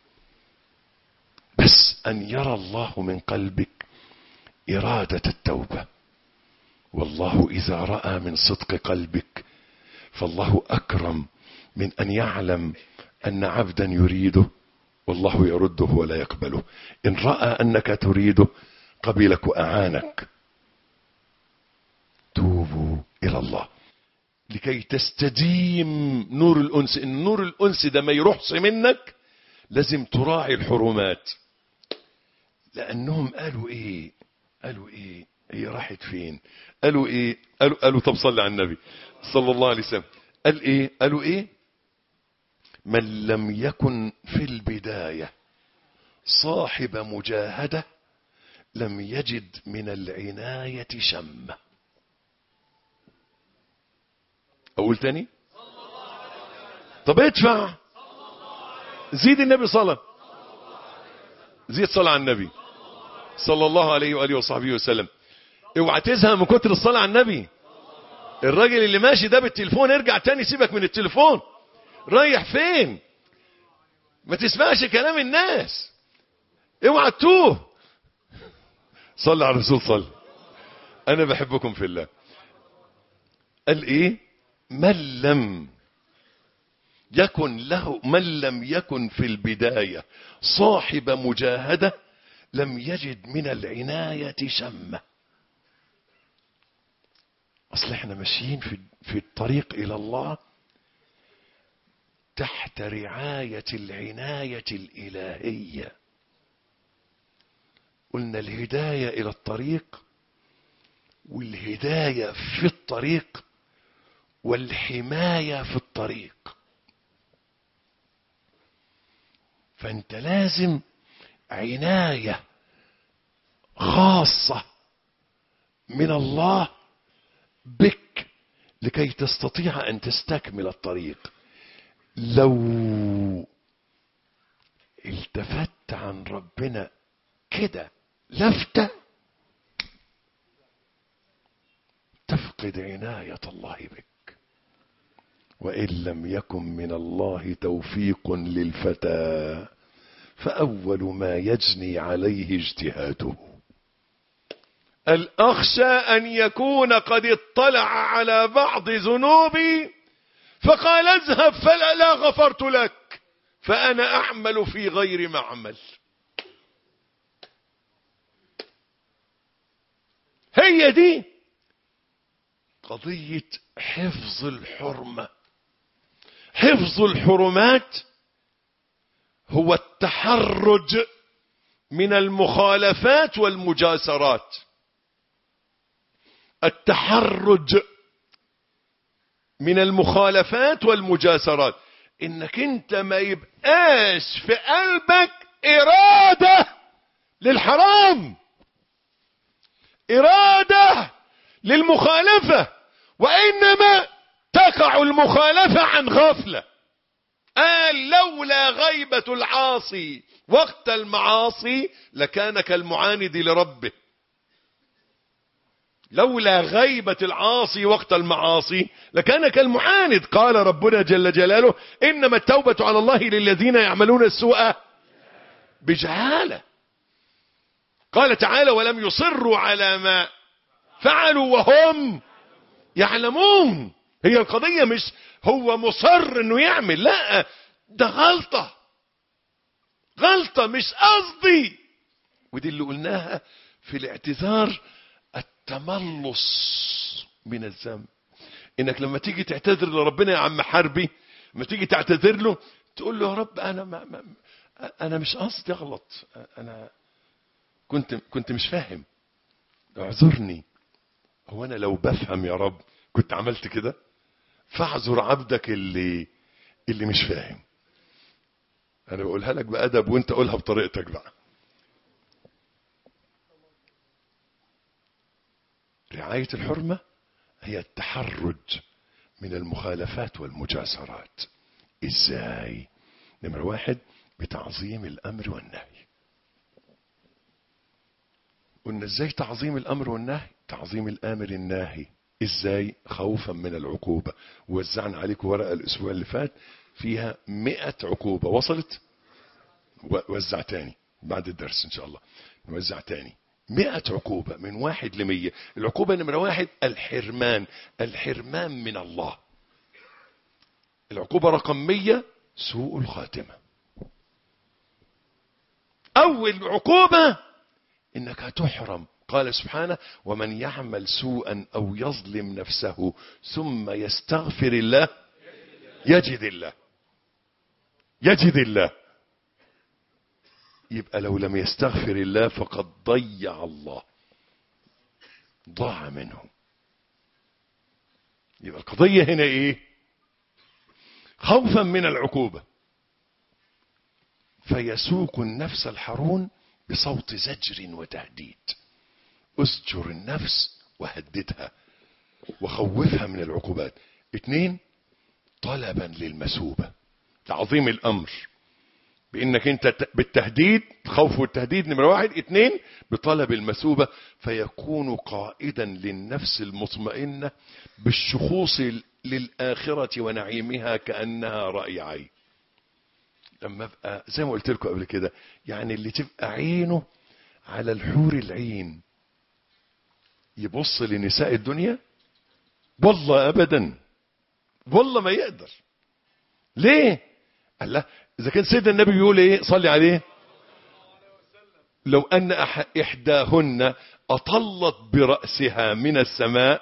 بس ان يرى الله من قلبك ارادة التوبة. والله اذا رأى من صدق قلبك فالله اكرم من ان يعلم ان عبدا يريده والله يرده ولا يقبله. ان رأى انك تريده قبلك واعانك. توبوا الى الله لكي تستديم نور الانس. ان نور الانس ده ما يروحش منك، لازم تراعي الحرمات. لانهم قالوا ايه؟ قالوا ايه؟ هي راحت فين؟ قالوا ايه؟ قالوا, قالوا طب صلي على النبي صلى الله عليه وسلم. قال ايه؟ قالوا ايه؟ من لم يكن في البداية صاحب مجاهدة لم يجد من العناية شمة. اقول تاني؟ طب ادفع، زيد النبي صلى، زيد صلاة على النبي صلى الله عليه وآله وصحبه وسلم. اوعى تزهق من كتر الصلاة على النبي. الراجل اللي ماشي ده بالتليفون ارجع تاني، سيبك من التليفون، رايح فين؟ ما تسمعش كلام الناس، اوعى تتوه. صلى على الرسول صلى. انا بحبكم في الله. قال ايه؟ من لم يكن له، من لم يكن في البداية صاحب مجاهدة لم يجد من العناية شمة. اصل احنا ماشيين في في الطريق الى الله تحت رعاية العناية الإلهية. قلنا الهداية إلى الطريق، والهداية في الطريق، والحماية في الطريق. فأنت لازم عناية خاصة من الله بك لكي تستطيع أن تستكمل الطريق. لو التفت عن ربنا كده لفتة تفقد عناية الله بك. وإن لم يكن من الله توفيق للفتى فأول ما يجني عليه اجتهاده. الأخشى أن يكون قد اطلع على بعض ذنوبي فقال اذهب فلا لا غفرت لك فأنا أعمل في غير معمل. هي دي قضية حفظ الحرمة. حفظ الحرمات هو التحرج من المخالفات والمجاسرات. التحرج من المخالفات والمجاسرات، انك انت ما يبقاش في قلبك ارادة للحرام، ارادة للمخالفة، وانما تقع المخالفة عن غفلة. قال لولا غيبة العاصي وقت المعاصي لكان كالمعاند لربه. لولا غيبة العاصي وقت المعاصي لكان كالمعاند. قال ربنا جل جلاله إنما التوبة على الله للذين يعملون السوء بجهالة. قال تعالى ولم يصروا على ما فعلوا وهم يعلمون. هي القضية مش هو مصر انه يعمل، لا، ده غلطة غلطة مش قصدي. ودي اللي قلناها في الاعتذار، التملص من الذنب. انك لما تيجي تعتذر لربنا يا عم حربي، لما تيجي تعتذر له تقول له يا رب انا ما ما انا مش قصدي اغلط، انا كنت كنت مش فاهم، اعذرني. هو انا لو بفهم يا رب كنت عملت كده؟ فاعذر عبدك اللي اللي مش فاهم. انا بقولها لك بأدب وانت قولها بطريقتك بقى. رعاية الحرمة هي التحرج من المخالفات والمجاسرات. ازاي؟ نمرة واحد، بتعظيم الامر والنهي. قلنا ازاي تعظيم الامر والنهي؟ تعظيم الامر الناهي ازاي؟ خوفا من العقوبة. وزعنا عليكم ورقة الاسبوع اللي فات فيها مئة عقوبة. وصلت؟ وزع تاني بعد الدرس ان شاء الله، نوزع تاني. مئة عقوبة من واحد لمية. العقوبة نمرة واحد الحرمان، الحرمان من الله. العقوبة رقم مية سوء الخاتمة. اول عقوبة انك هتحرم. قال سبحانه ومن يعمل سوءا او يظلم نفسه ثم يستغفر الله يجد الله يجد الله. يبقى لو لم يستغفر الله فقد ضيع الله، ضاع منه. يبقى القضية هنا ايه؟ خوفا من العقوبة. فيسوق النفس الحرون بصوت زجر وتهديد. اسجر النفس وهددها وخوفها من العقوبات. اتنين، طلبا للمثوبة، تعظيم الامر بانك انت بالتهديد، خوف والتهديد نمرة واحد. اتنين، بطلب المثوبة، فيكون قائدا للنفس المطمئنة بالشخوص للآخرة ونعيمها كأنها رأي عين. لما ابقى زي ما قلت لكم قبل كده، يعني اللي تبقى عينه على الحور العين يبص لنساء الدنيا؟ والله ابدا، والله ما يقدر. ليه؟ قال له اذا كان سيدنا النبي بيقول ايه؟ صلي عليه، لو ان احداهن اطلت برأسها من السماء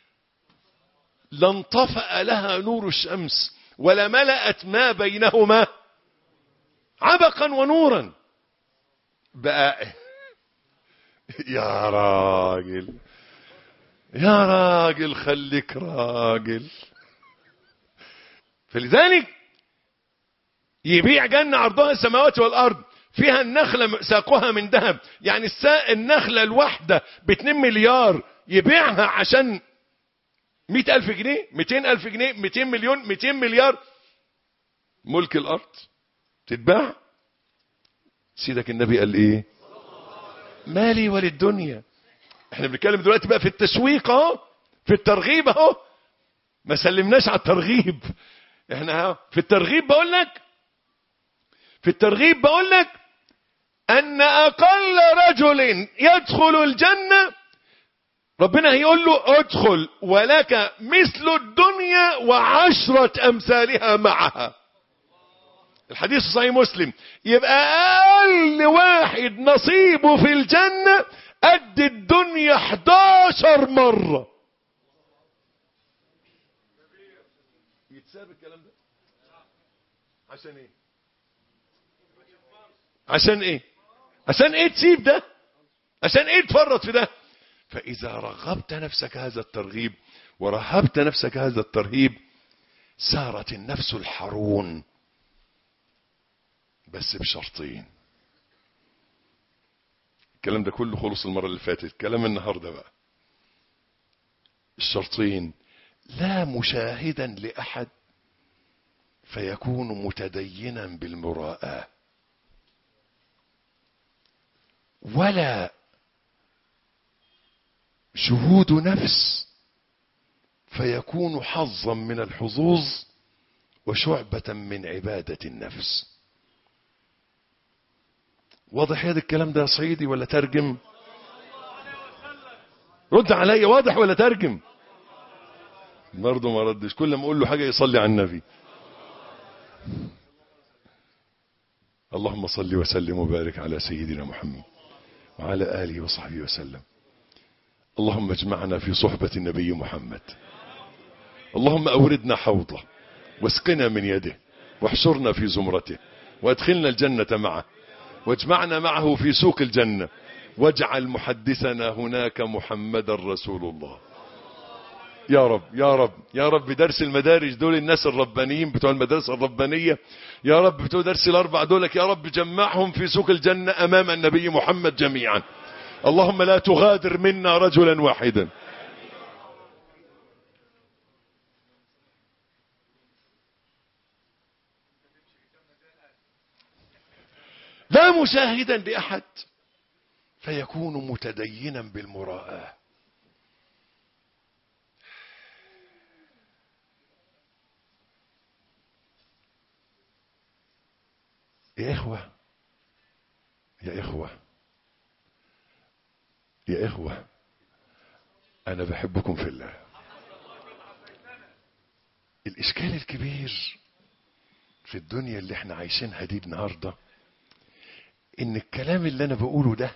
لانطفأ لها نور الشمس ولا ملأت ما بينهما عبقا ونورا. بقى يا راجل يا راجل خليك راجل. فلذلك يبيع جنة عرضها السماوات والأرض فيها النخلة ساقها من ذهب، يعني النخلة الواحدة باتنين مليار يبيعها عشان مئة ألف جنيه، مئتين ألف جنيه، مئتين مليون، مئتين مليار. ملك الأرض تتباع. سيدك النبي قال ايه؟ مالي وللدنيا. احنا بنتكلم دلوقتي بقى في التسويق اهو، في الترغيب اهو، ما سلمناش على الترغيب. احنا اهو في الترغيب. بقول لك في الترغيب بقول لك ان اقل رجل يدخل الجنة ربنا هيقول له ادخل ولك مثل الدنيا وعشرة امثالها معها. الحديث صحيح مسلم. يبقى اقل واحد نصيبه في الجنة قد الدنيا احداشر مرة. يتساب الكلام ده عشان ايه؟ عشان ايه؟ عشان ايه تسيب ده؟ عشان ايه تفرط في ده؟ فاذا رغبت نفسك هذا الترغيب ورهبت نفسك هذا الترهيب سارت النفس الحرون، بس بشرطين. الكلام ده كله خلص المرة اللي فاتت، كلام النهاردة بقى. الشرطين: لا مشاهدا لأحد فيكون متدينا بالمراءة، ولا شهود نفس فيكون حظا من الحظوظ وشعبة من عبادة النفس. واضح هذا الكلام ده يا صعيدي ولا ترجم؟ رد علي، واضح ولا ترجم؟ برضه ما ردش، كل ما اقول له حاجة يصلي على النبي. اللهم صل وسلم وبارك على سيدنا محمد وعلى آله وصحبه وسلم. اللهم اجمعنا في صحبة النبي محمد، اللهم أوردنا حوضه واسقنا من يده واحشرنا في زمرته وادخلنا الجنة معه واجمعنا معه في سوق الجنة، واجعل محدثنا هناك محمد رسول الله. يا رب يا رب يا رب. درس المدارج دول الناس الربانيين بتوع المدرسة الربانية، يا رب بتوع درس الأربع دولك، يا رب جمعهم في سوق الجنة أمام النبي محمد جميعا. اللهم لا تغادر منا رجلا واحدا. لا مشاهدا لأحد فيكون متدينا بالمراءة. يا إخوة يا إخوة يا إخوة أنا بحبكم في الله. الإشكال الكبير في الدنيا اللي احنا عايشينها دي النهاردة إن الكلام اللي أنا بقوله ده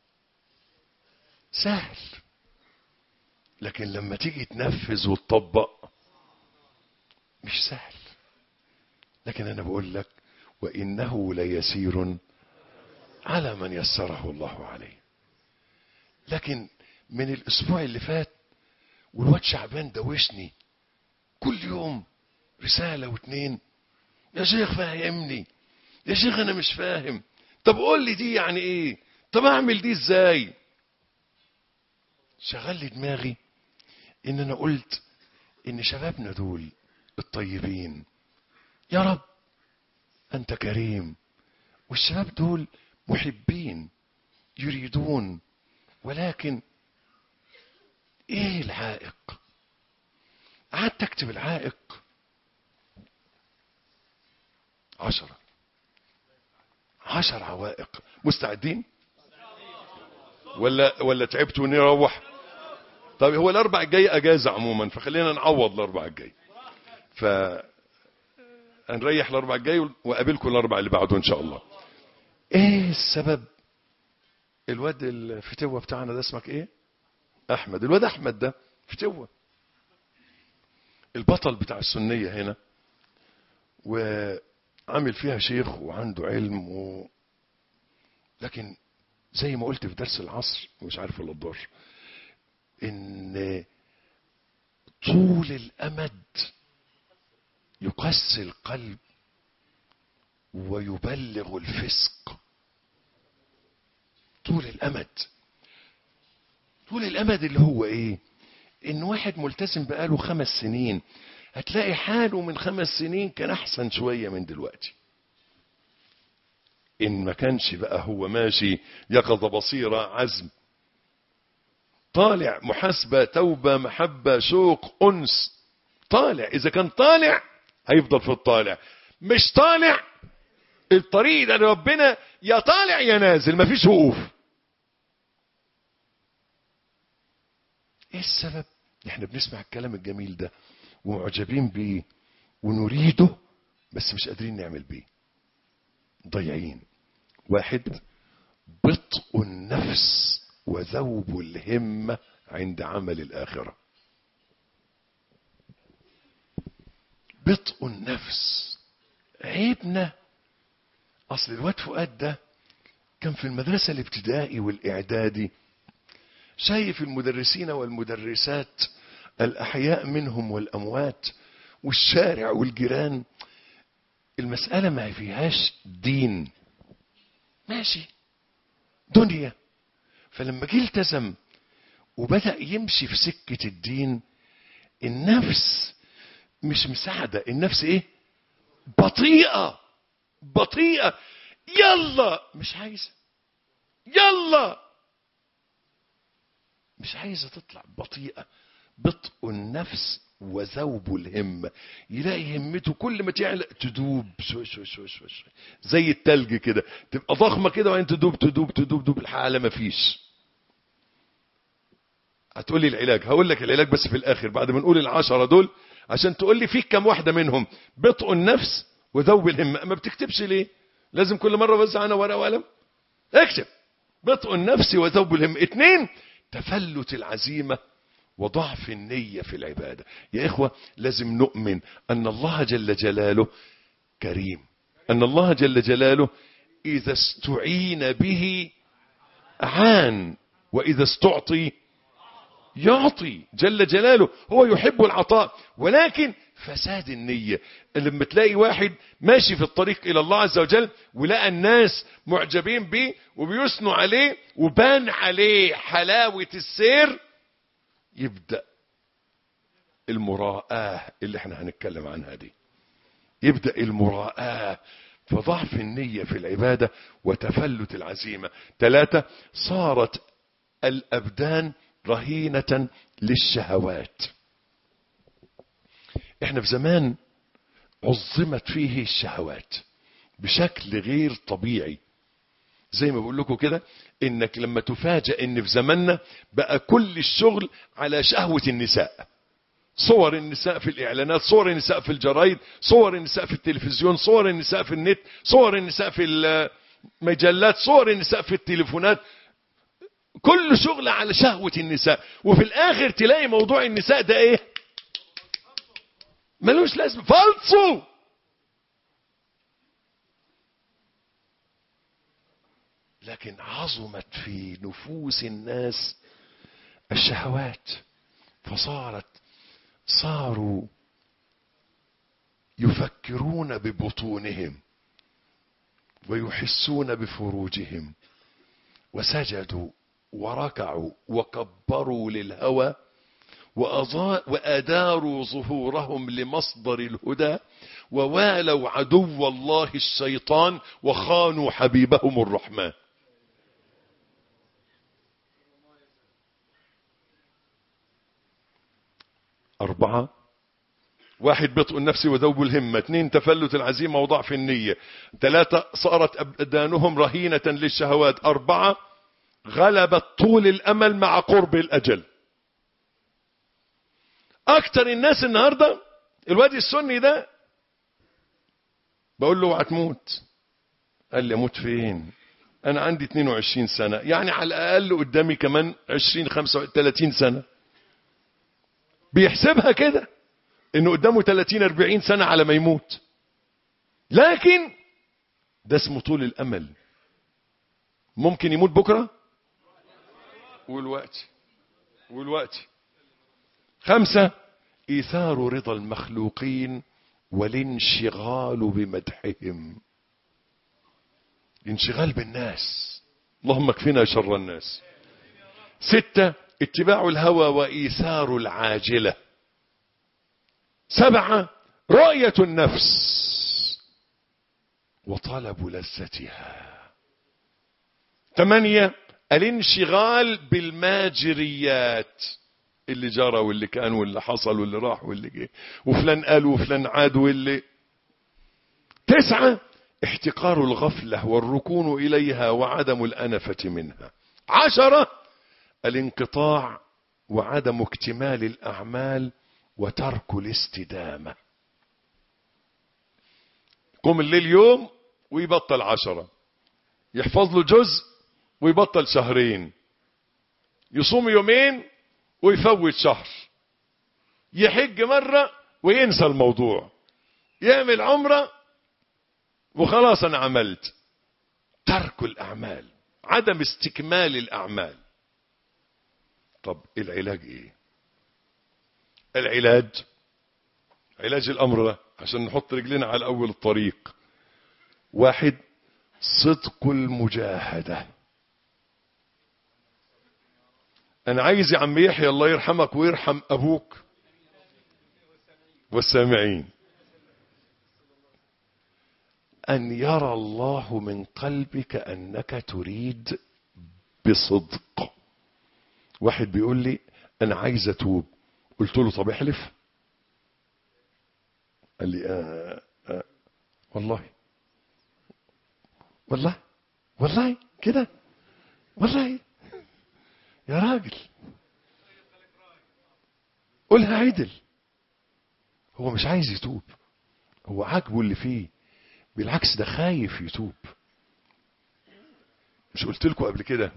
سهل، لكن لما تيجي تنفذ وتطبق مش سهل. لكن أنا بقول لك وإنه ليسير على من يسره الله عليه. لكن من الأسبوع اللي فات والواد شعبان دوشني كل يوم رسالة واتنين: يا شيخ فهمني، يا شيخ أنا مش فاهم، طب قول لي دي يعني إيه، طب أعمل دي إزاي. شغل لي دماغي إن أنا قلت إن شبابنا دول الطيبين يا رب أنت كريم، والشباب دول محبين يريدون، ولكن ايه العائق؟ قعدت اكتب العائق عشرة عشر عوائق. مستعدين ولا ولا تعبتوا نروح؟ طب هو الاربع الجاي اجازة عموما، فخلينا نعوض الاربع الجاي، ف هنريح الاربع الجاي وقابلكم الاربع اللي بعده ان شاء الله. ايه السبب؟ الواد الفتوة بتاعنا ده اسمك ايه؟ احمد. الواد احمد ده فتوة البطل بتاع السنية هنا، وعامل فيها شيخ وعنده علم و... لكن زي ما قلت في درس العصر ومش عارف ولا الظهر ان طول الامد يقسي القلب ويبلغ الفسق. طول الامد طول الامد اللي هو ايه؟ ان واحد ملتزم بقاله خمس سنين هتلاقي حاله من خمس سنين كان احسن شوية من دلوقتي، ان ما كانش بقى هو ماشي يقظة بصيرة عزم طالع محاسبة توبة محبة شوق انس طالع. اذا كان طالع هيفضل في الطالع، مش طالع الطريق ده ربنا يا طالع يا نازل، مفيش وقوف. ايه السبب؟ احنا بنسمع الكلام الجميل ده ومعجبين بيه ونريده بس مش قادرين نعمل بيه، ضيعين. واحد بطء النفس وذوب الهمة عند عمل الآخرة. بطء النفس عيبنا. أصل الواد فؤاد ده كان في المدرسة الابتدائي والإعدادي شايف المدرسين والمدرسات الأحياء منهم والأموات والشارع والجيران، المسألة ما فيهاش دين، ماشي دنيا. فلما جه التزم وبدأ يمشي في سكة الدين، النفس مش مساعدة، النفس ايه؟ بطيئة بطيئة. يلا مش عايزة، يلا مش عايزة تطلع، بطيئة. بطء النفس وذوب الهمة. يلاقي همته كل ما تعلق تدوب شوي شوي شوي شوي شوي، زي التلج كده، تبقى ضخمة كده وبعدين تدوب تدوب تدوب تدوب الحالة ما فيش. هتقولي العلاج، هقول لك العلاج بس في الآخر بعد ما نقول العشرة دول، عشان تقول لي فيك كم واحدة منهم. بطء النفس وذوب الهمة. ما بتكتبش ليه؟ لازم كل مرة بس أنا ورقة وقلم اكتب. بطء النفس وذوب الهمة. اتنين، تفلت العزيمة وضعف النية في العبادة. يا إخوة لازم نؤمن أن الله جل جلاله كريم، أن الله جل جلاله إذا استعين به أعان، وإذا استعطي يعطي جل جلاله. هو يحب العطاء، ولكن فساد النية. لما تلاقي واحد ماشي في الطريق إلى الله عز وجل ولقى الناس معجبين به وبيثنوا عليه وبان عليه حلاوة السير، يبدأ المراءة اللي احنا هنتكلم عنها دي، يبدأ المراءة. فضعف النية في العبادة وتفلت العزيمة. ثلاثة، صارت الأبدان رهينة للشهوات. احنا في زمان عظمت فيه الشهوات بشكل غير طبيعي. زي ما بقول لكم كده، انك لما تفاجأ ان في زماننا بقى كل الشغل على شهوة النساء. صور النساء في الاعلانات، صور النساء في الجرايد، صور النساء في التلفزيون، صور النساء في النت، صور النساء في المجلات، صور النساء في التليفونات. كل شغل على شهوة النساء. وفي الاخر تلاقي موضوع النساء ده ايه؟ ملوش لازمه، فالصو. لكن عظمت في نفوس الناس الشهوات، فصارت صاروا يفكرون ببطونهم ويحسون بفروجهم، وسجدوا وركعوا وكبروا للهوى، وأداروا ظهورهم لمصدر الهدى، ووالوا عدو الله الشيطان وخانوا حبيبهم الرحمن. أربعة، واحد، بطء النفس وذوب الهمة. اثنين، تفلت العزيمة وضعف النية. ثلاثة، صارت أبدانهم رهينة للشهوات. أربعة، غلبت طول الأمل مع قرب الأجل. أكتر الناس النهاردة، الواد السني ده بقول له هتموت، قال لي اموت فين؟ أنا عندي اثنين وعشرين سنة، يعني على الأقل قدامي كمان عشرين خمسة ثلاثين سنة. بيحسبها كده انه قدامه ثلاثين أربعين سنة على ما يموت. لكن ده اسمه طول الامل. ممكن يموت بكرة والوقت والوقت. خمسة، ايثار رضا المخلوقين والانشغال بمدحهم. انشغال بالناس، اللهم اكفنا شر الناس. ستة، اتباع الهوى وايثار العاجلة. سبعة، رؤية النفس وطلب لذتها. ثمانية، الانشغال بالماجريات، اللي جرى واللي كان واللي حصل واللي راح واللي جه وفلان قال وفلان عاد واللي. تسعة، احتقار الغفلة والركون إليها وعدم الأنفة منها. عشرة، الانقطاع وعدم اكتمال الأعمال وترك الاستدامة. قم الليل يوم ويبطل عشرة، يحفظ له جزء ويبطل شهرين، يصوم يومين ويفوت شهر، يحج مرة وينسى الموضوع، يعمل عمرة وخلاص انا عملت. ترك الاعمال، عدم استكمال الاعمال. طب العلاج ايه؟ العلاج علاج الامر ده عشان نحط رجلنا على اول الطريق. واحد، صدق المجاهدة. انا عايز يا عم يحيى الله يرحمك ويرحم ابوك والسامعين ان يرى الله من قلبك انك تريد بصدق. واحد بيقول لي انا عايز اتوب، قلت له طب احلف. قال لي آه آه والله والله والله كده والله يا راجل قولها عدل. هو مش عايز يتوب، هو عاجبه اللي فيه، بالعكس ده خايف يتوب. مش قلت لكم قبل كده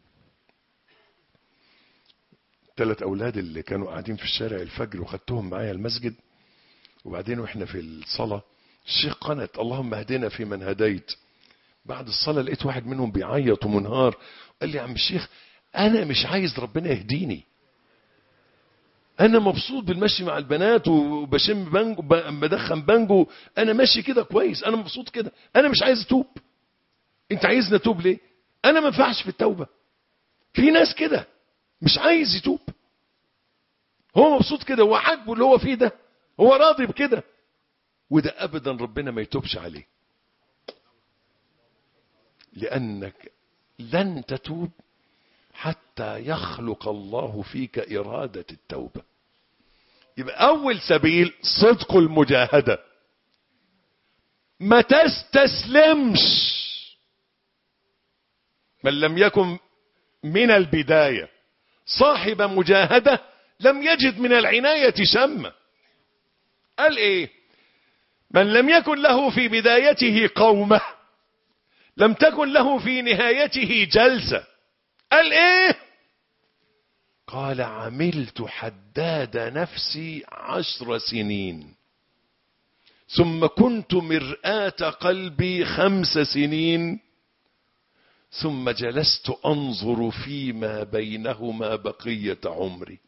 ثلاث اولاد اللي كانوا قاعدين في الشارع الفجر وخدتهم معايا المسجد، وبعدين واحنا في الصلاة الشيخ قنت اللهم اهدنا في من هديت. بعد الصلاة لقيت واحد منهم بيعيط ومنهار، قال لي يا عم الشيخ انا مش عايز ربنا يهديني، انا مبسوط بالمشي مع البنات وبشم بانجو بدخن بانجو، انا ماشي كده كويس، انا مبسوط كده، انا مش عايز اتوب. انت عايزني اتوب ليه؟ انا ما ينفعش في التوبة. في ناس كده مش عايز يتوب، هو مبسوط كده، هو عاجبه اللي هو فيه ده، هو راضي بكده، وده ابدا ربنا ما يتوبش عليه، لانك لن تتوب حتى يخلق الله فيك إرادة التوبة. يبقى أول سبيل صدق المجاهدة، ما تستسلمش. من لم يكن من البداية صاحب مجاهدة لم يجد من العناية شمة. قال ايه؟ من لم يكن له في بدايته قومة لم تكن له في نهايته جلسة. قال ايه؟ قال عملت حداد نفسي عشر سنين ثم كنت مرآة قلبي خمس سنين ثم جلست انظر فيما بينهما بقية عمري.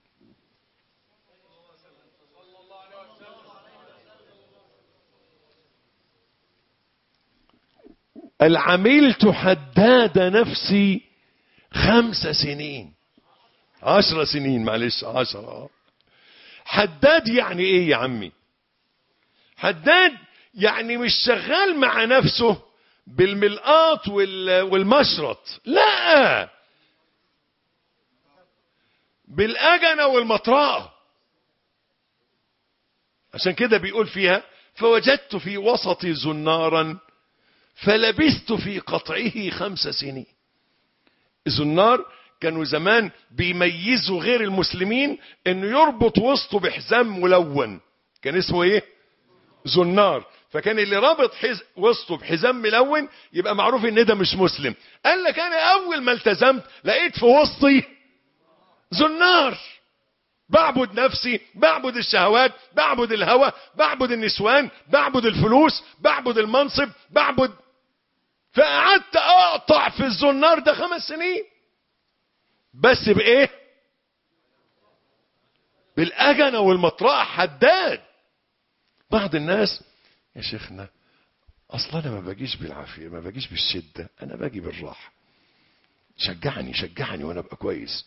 العملت حداد نفسي خمس سنين عشر سنين معلش عشرة. حداد يعني ايه يا عمي؟ حداد يعني مش شغال مع نفسه بالملقاط والمشرط، لا، بالاجنة والمطرقة. عشان كده بيقول فيها فوجدت في وسطي زنارا فلبثت في قطعه خمس سنين. الزنار كانوا زمان بيميزوا غير المسلمين انه يربط وسطه بحزام ملون، كان اسمه ايه؟ زنار. فكان اللي رابط حز... وسطه بحزام ملون يبقى معروف ان ده مش مسلم. قال لك انا اول ما التزمت لقيت في وسطي زنار، بعبد نفسي، بعبد الشهوات، بعبد الهوى، بعبد النسوان، بعبد الفلوس، بعبد المنصب، بعبد. فقعدت اقطع في الزنار ده خمس سنين بس بايه؟ بالاجنة والمطرقة. حداد. بعض الناس يا شيخنا اصلا انا ما باجيش بالعافية، ما باجيش بالشدة، انا باجي بالراحة، شجعني شجعني وانا ابقى كويس.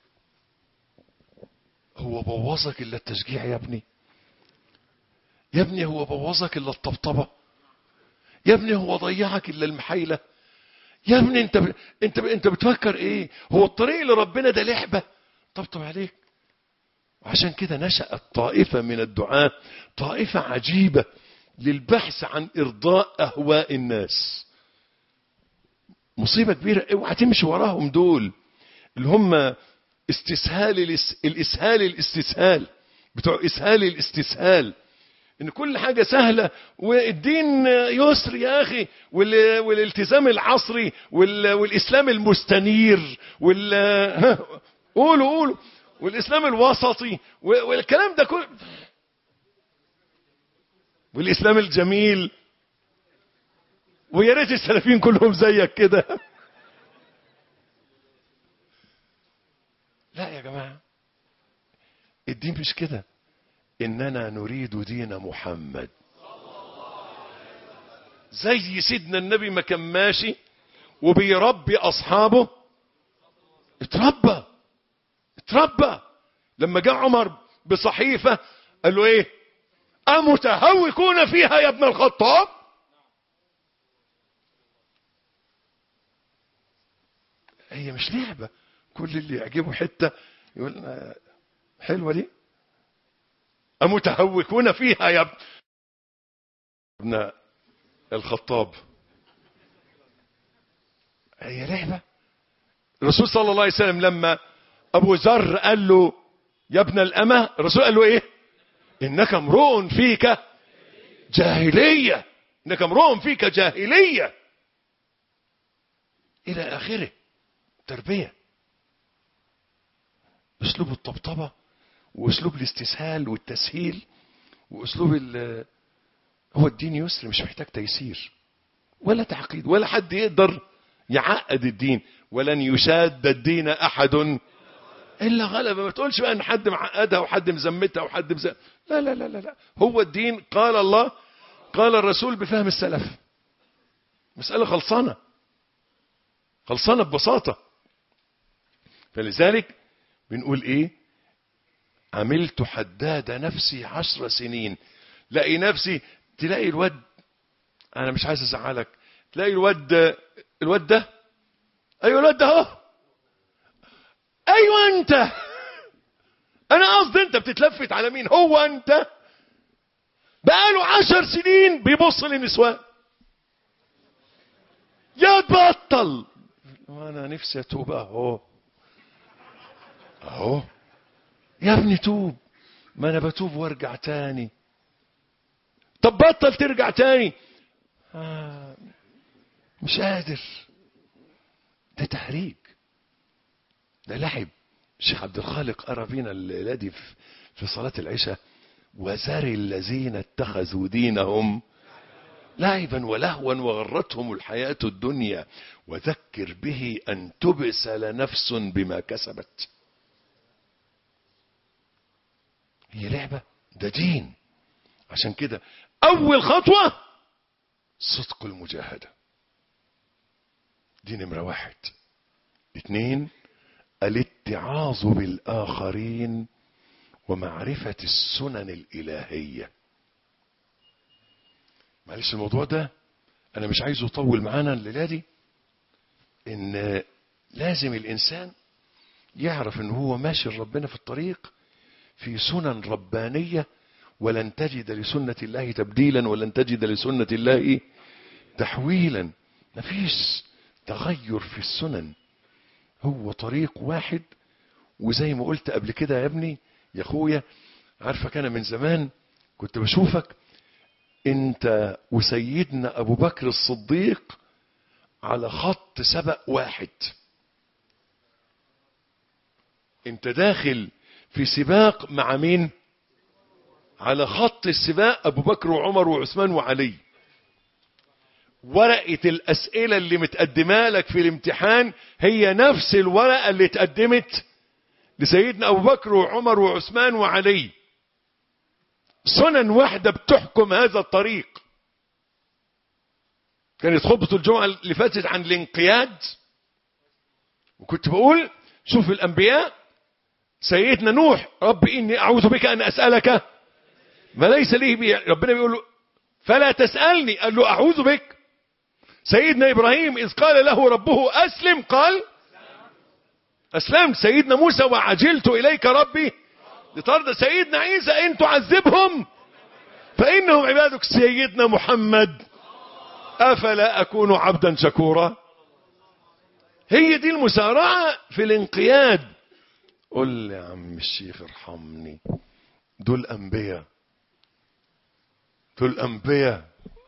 هو بوظك الا التشجيع يا ابني؟ يا ابني هو بوظك الا الطبطبة؟ يا ابني هو ضيعك الا المحايلة؟ يا ابني انت ب... انت ب... انت بتفكر ايه؟ هو الطريق لربنا ده لعبة؟ طبطب عليك. وعشان كده نشأت طائفة من الدعاة، طائفة عجيبة للبحث عن ارضاء اهواء الناس. مصيبة كبيرة، اوعى تمشي وراهم دول اللي هم استسهال الاس... الاسهال الاستسهال بتوع اسهال الاستسهال، ان كل حاجة سهلة والدين يسر يا اخي، وال... والالتزام العصري وال... والاسلام المستنير وال... قولوا قولوا. والإسلام الوسطي والكلام ده كله، والإسلام الجميل، ويا ريت السلفيين كلهم زيك كده. لا يا جماعة، الدين مش كده. إننا نريد دين محمد. زي سيدنا النبي ما كان ماشي وبيربي أصحابه، اتربى اتربى. لما جاء عمر بصحيفة قال له ايه؟ أمتهوكون فيها يا ابن الخطاب؟ هي مش لعبة كل اللي يعجبه حتة يقول حلوة دي. أمتهوكون فيها يا ابن الخطاب؟ هي لعبة؟ الرسول صلى الله عليه وسلم لما أبو ذر قال له يا ابن الأمة، الرسول قال له ايه؟ إنك امرؤ فيك جاهلية، إنك امرؤ فيك جاهلية، إلى آخره. تربية، أسلوب الطبطبة وأسلوب الاستسهال والتسهيل وأسلوب ال هو الدين يسر، مش محتاج تيسير ولا تعقيد، ولا حد يقدر يعقد الدين. ولن يشاد الدين أحد إلا غلبة. ما تقولش بقى أن حد معقدها وحد مزمتها وحد مزم... لا لا لا لا لا. هو الدين قال الله قال الرسول بفهم السلف. مسألة خلصانة خلصانة ببساطة. فلذلك بنقول ايه؟ عملت حداد نفسي عشر سنين. لاقي نفسي، تلاقي الواد، انا مش عايز ازعلك، تلاقي الواد الواد ده، ايوه الواد ده اهو، ايوه انت، انا قصدي انت بتتلفت على مين؟ هو انت بقاله عشر سنين بيبص للنسوان. يا تبطل. وانا نفسي اتوب اهو اهو. يا ابني توب. ما انا بتوب وارجع تاني. طب بطل ترجع تاني. آه مش قادر. ده تحريك، ده لعب. الشيخ عبد الخالق قرا بينا الليله دي في صلاه العشاء: وذر الذين اتخذوا دينهم لعبا ولهوا وغرتهم الحياة الدنيا وذكر به أن تبسل نفس بما كسبت. هي لعبة؟ ده دين. عشان كده أول خطوة صدق المجاهدة، دي نمرة واحد. اثنين، الاتعاظ بالآخرين ومعرفة السنن الإلهية. معلش الموضوع ده انا مش عايزه يطول معانا الليله دي. ان لازم الانسان يعرف ان هو ماشي لربنا في الطريق في سنن ربانيه، ولن تجد لسنه الله تبديلا ولن تجد لسنه الله تحويلا. مفيش تغير في السنن، هو طريق واحد. وزي ما قلت قبل كده يا ابني يا اخويا، عارفك انا من زمان كنت بشوفك انت وسيدنا ابو بكر الصديق على خط سبق واحد. انت داخل في سباق مع مين؟ على خط السباق ابو بكر وعمر وعثمان وعلي. ورقة الاسئلة اللي متقدمة لك في الامتحان هي نفس الورقة اللي اتقدمت لسيدنا ابو بكر وعمر وعثمان وعلي. سنن واحدة بتحكم هذا الطريق. كانت خطبة الجمعة اللي فاتت عن الانقياد، وكنت بقول شوف الأنبياء. سيدنا نوح: رب إني أعوذ بك أن أسألك ما ليس لي به. ربنا بيقول له فلا تسألني، قال له أعوذ بك. سيدنا إبراهيم إذ قال له ربه أسلم قال أسلمت. سيدنا موسى: وعجلت إليك ربي لترضى. سيدنا عيسى: إن تعذبهم فإنهم عبادك. سيدنا محمد: أفلا أكون عبدا شكورا. هي دي المسارعة في الانقياد. قل لي يا عم الشيخ ارحمني، دول أنبياء، دول أنبياء.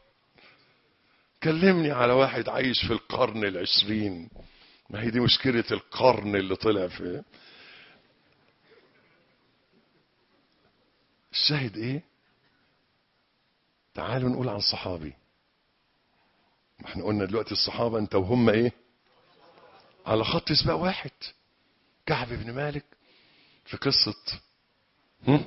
كلمني على واحد عايش في القرن العشرين. ما هي دي مشكلة القرن اللي طلع فيه. الشاهد ايه؟ تعالوا نقول عن صحابي. ما احنا قلنا دلوقتي الصحابة انت وهم ايه؟ على خط سباق واحد. كعب بن مالك في قصة هم؟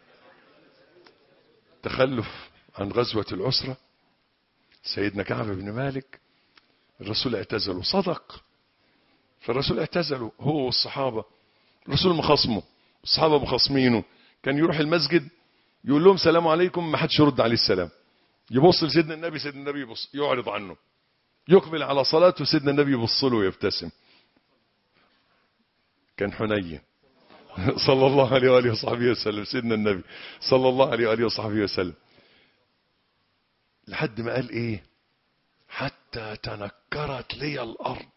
تخلف عن غزوة العسرة. سيدنا كعب بن مالك الرسول اعتزله، صدق، فالرسول اعتزله هو والصحابة. الرسول مخاصمه، الصحابة مخاصمينه. كان يروح المسجد يقول لهم سلام عليكم، ما حدش يرد عليه السلام. يبص لسيدنا النبي، سيدنا النبي يبص يعرض عنه. يقبل على صلاته، سيدنا النبي يبص له ويبتسم. كان حنين صلى الله عليه وآله وصحبه وسلم. سيدنا النبي صلى الله عليه وآله وصحبه وسلم لحد ما قال ايه؟ حتى تنكرت لي الأرض.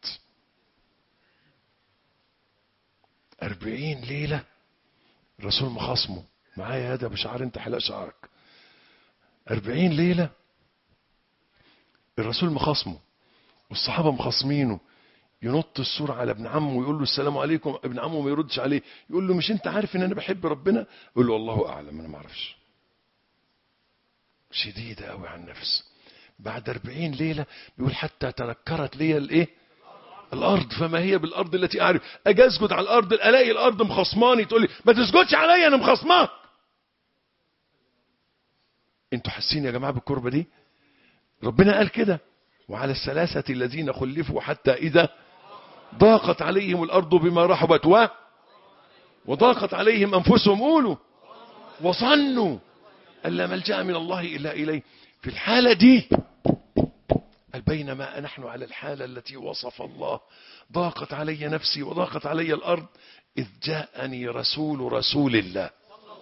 أربعين ليلة الرسول مخاصمه، معايا هذا بشعر انت حلق شعرك. أربعين ليلة الرسول مخاصمه والصحابة مخاصمينه. ينط السور على ابن عمه ويقول له السلام عليكم، ابن عمه ما يردش عليه. يقول له مش انت عارف ان انا بحب ربنا؟ يقول له الله اعلم، انا ما اعرفش. شديدة قوي على النفس. بعد أربعين ليلة بيقول حتى تنكرت لي الايه؟ الارض. فما هي بالارض التي اعرف؟ اجي اسجد على الارض الاقي الارض مخصماني، تقول لي ما تسجدش عليا انا مخصماك. انتوا حاسين يا جماعه بالكربه دي؟ ربنا قال كده وعلى الثلاثه الذين خلفوا حتى اذا ضاقت عليهم الارض بما رحبت و وضاقت عليهم انفسهم قولوا وظنوا ان لا ملجأ من الله الا اليه. في الحاله دي قال بينما نحن على الحالة التي وصف الله ضاقت علي نفسي وضاقت علي الأرض إذ جاءني رسول رسول الله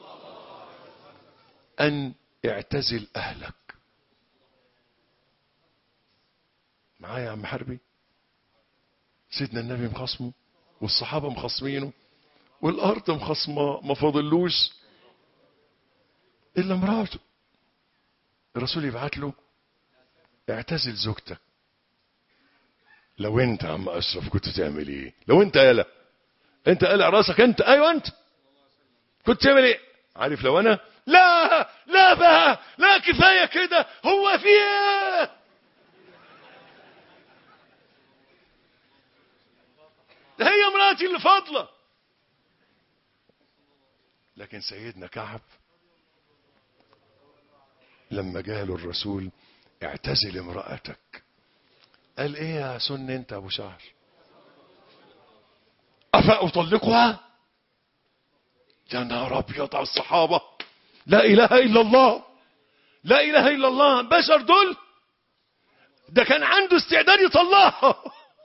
أن اعتزل أهلك. معايا يا عم حربي؟ سيدنا النبي مخصمه والصحابة مخصمينه والأرض مخصمة، ما فاضلوش إلا مراته. الرسول يبعت له اعتزل زوجتك. لو انت يا عم اشرف كنت تعمل ايه؟ لو انت يالا انت قلع راسك انت، ايوه انت كنت تعمل ايه؟ عارف لو انا لا لا بقى لا كفايه كده، هو في ايه؟ هي مراتي اللي فاضله. لكن سيدنا كعب لما جاله الرسول اعتزل امرأتك، قال ايه يا سن انت ابو شهر؟ افاطلقها؟ يا نهار ابيض على الصحابه. لا اله الا الله، لا اله الا الله. بشر دول، ده كان عنده استعداد يطلقها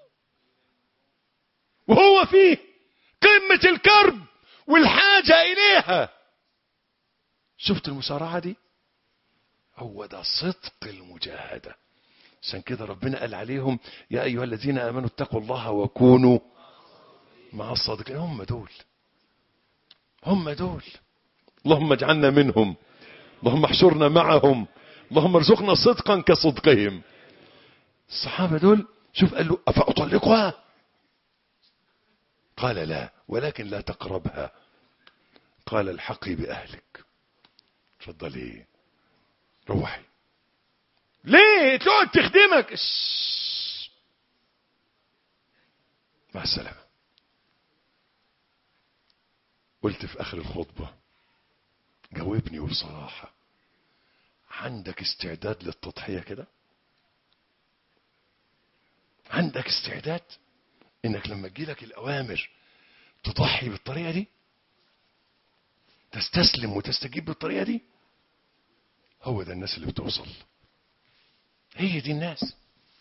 وهو فيه قمه الكرب والحاجه اليها. شفت المسارعه دي؟ هو ده صدق المجاهدة. عشان كده ربنا قال عليهم يا أيها الذين آمنوا اتقوا الله وكونوا مع الصادقين. هم دول، هم دول. اللهم اجعلنا منهم، اللهم احشرنا معهم، اللهم ارزقنا صدقا كصدقهم. الصحابة دول شوف قال له أفأطلقها؟ قال لا ولكن لا تقربها. قال الحقي بأهلك. تفضلي روحي. ليه تقعد تخدمك؟ مع السلامة. قلت في اخر الخطبة جاوبني وبصراحة، عندك استعداد للتضحية كده؟ عندك استعداد انك لما تجيلك الاوامر تضحي بالطريقة دي؟ تستسلم وتستجيب بالطريقة دي؟ هو ده الناس اللي بتوصل، هي دي الناس.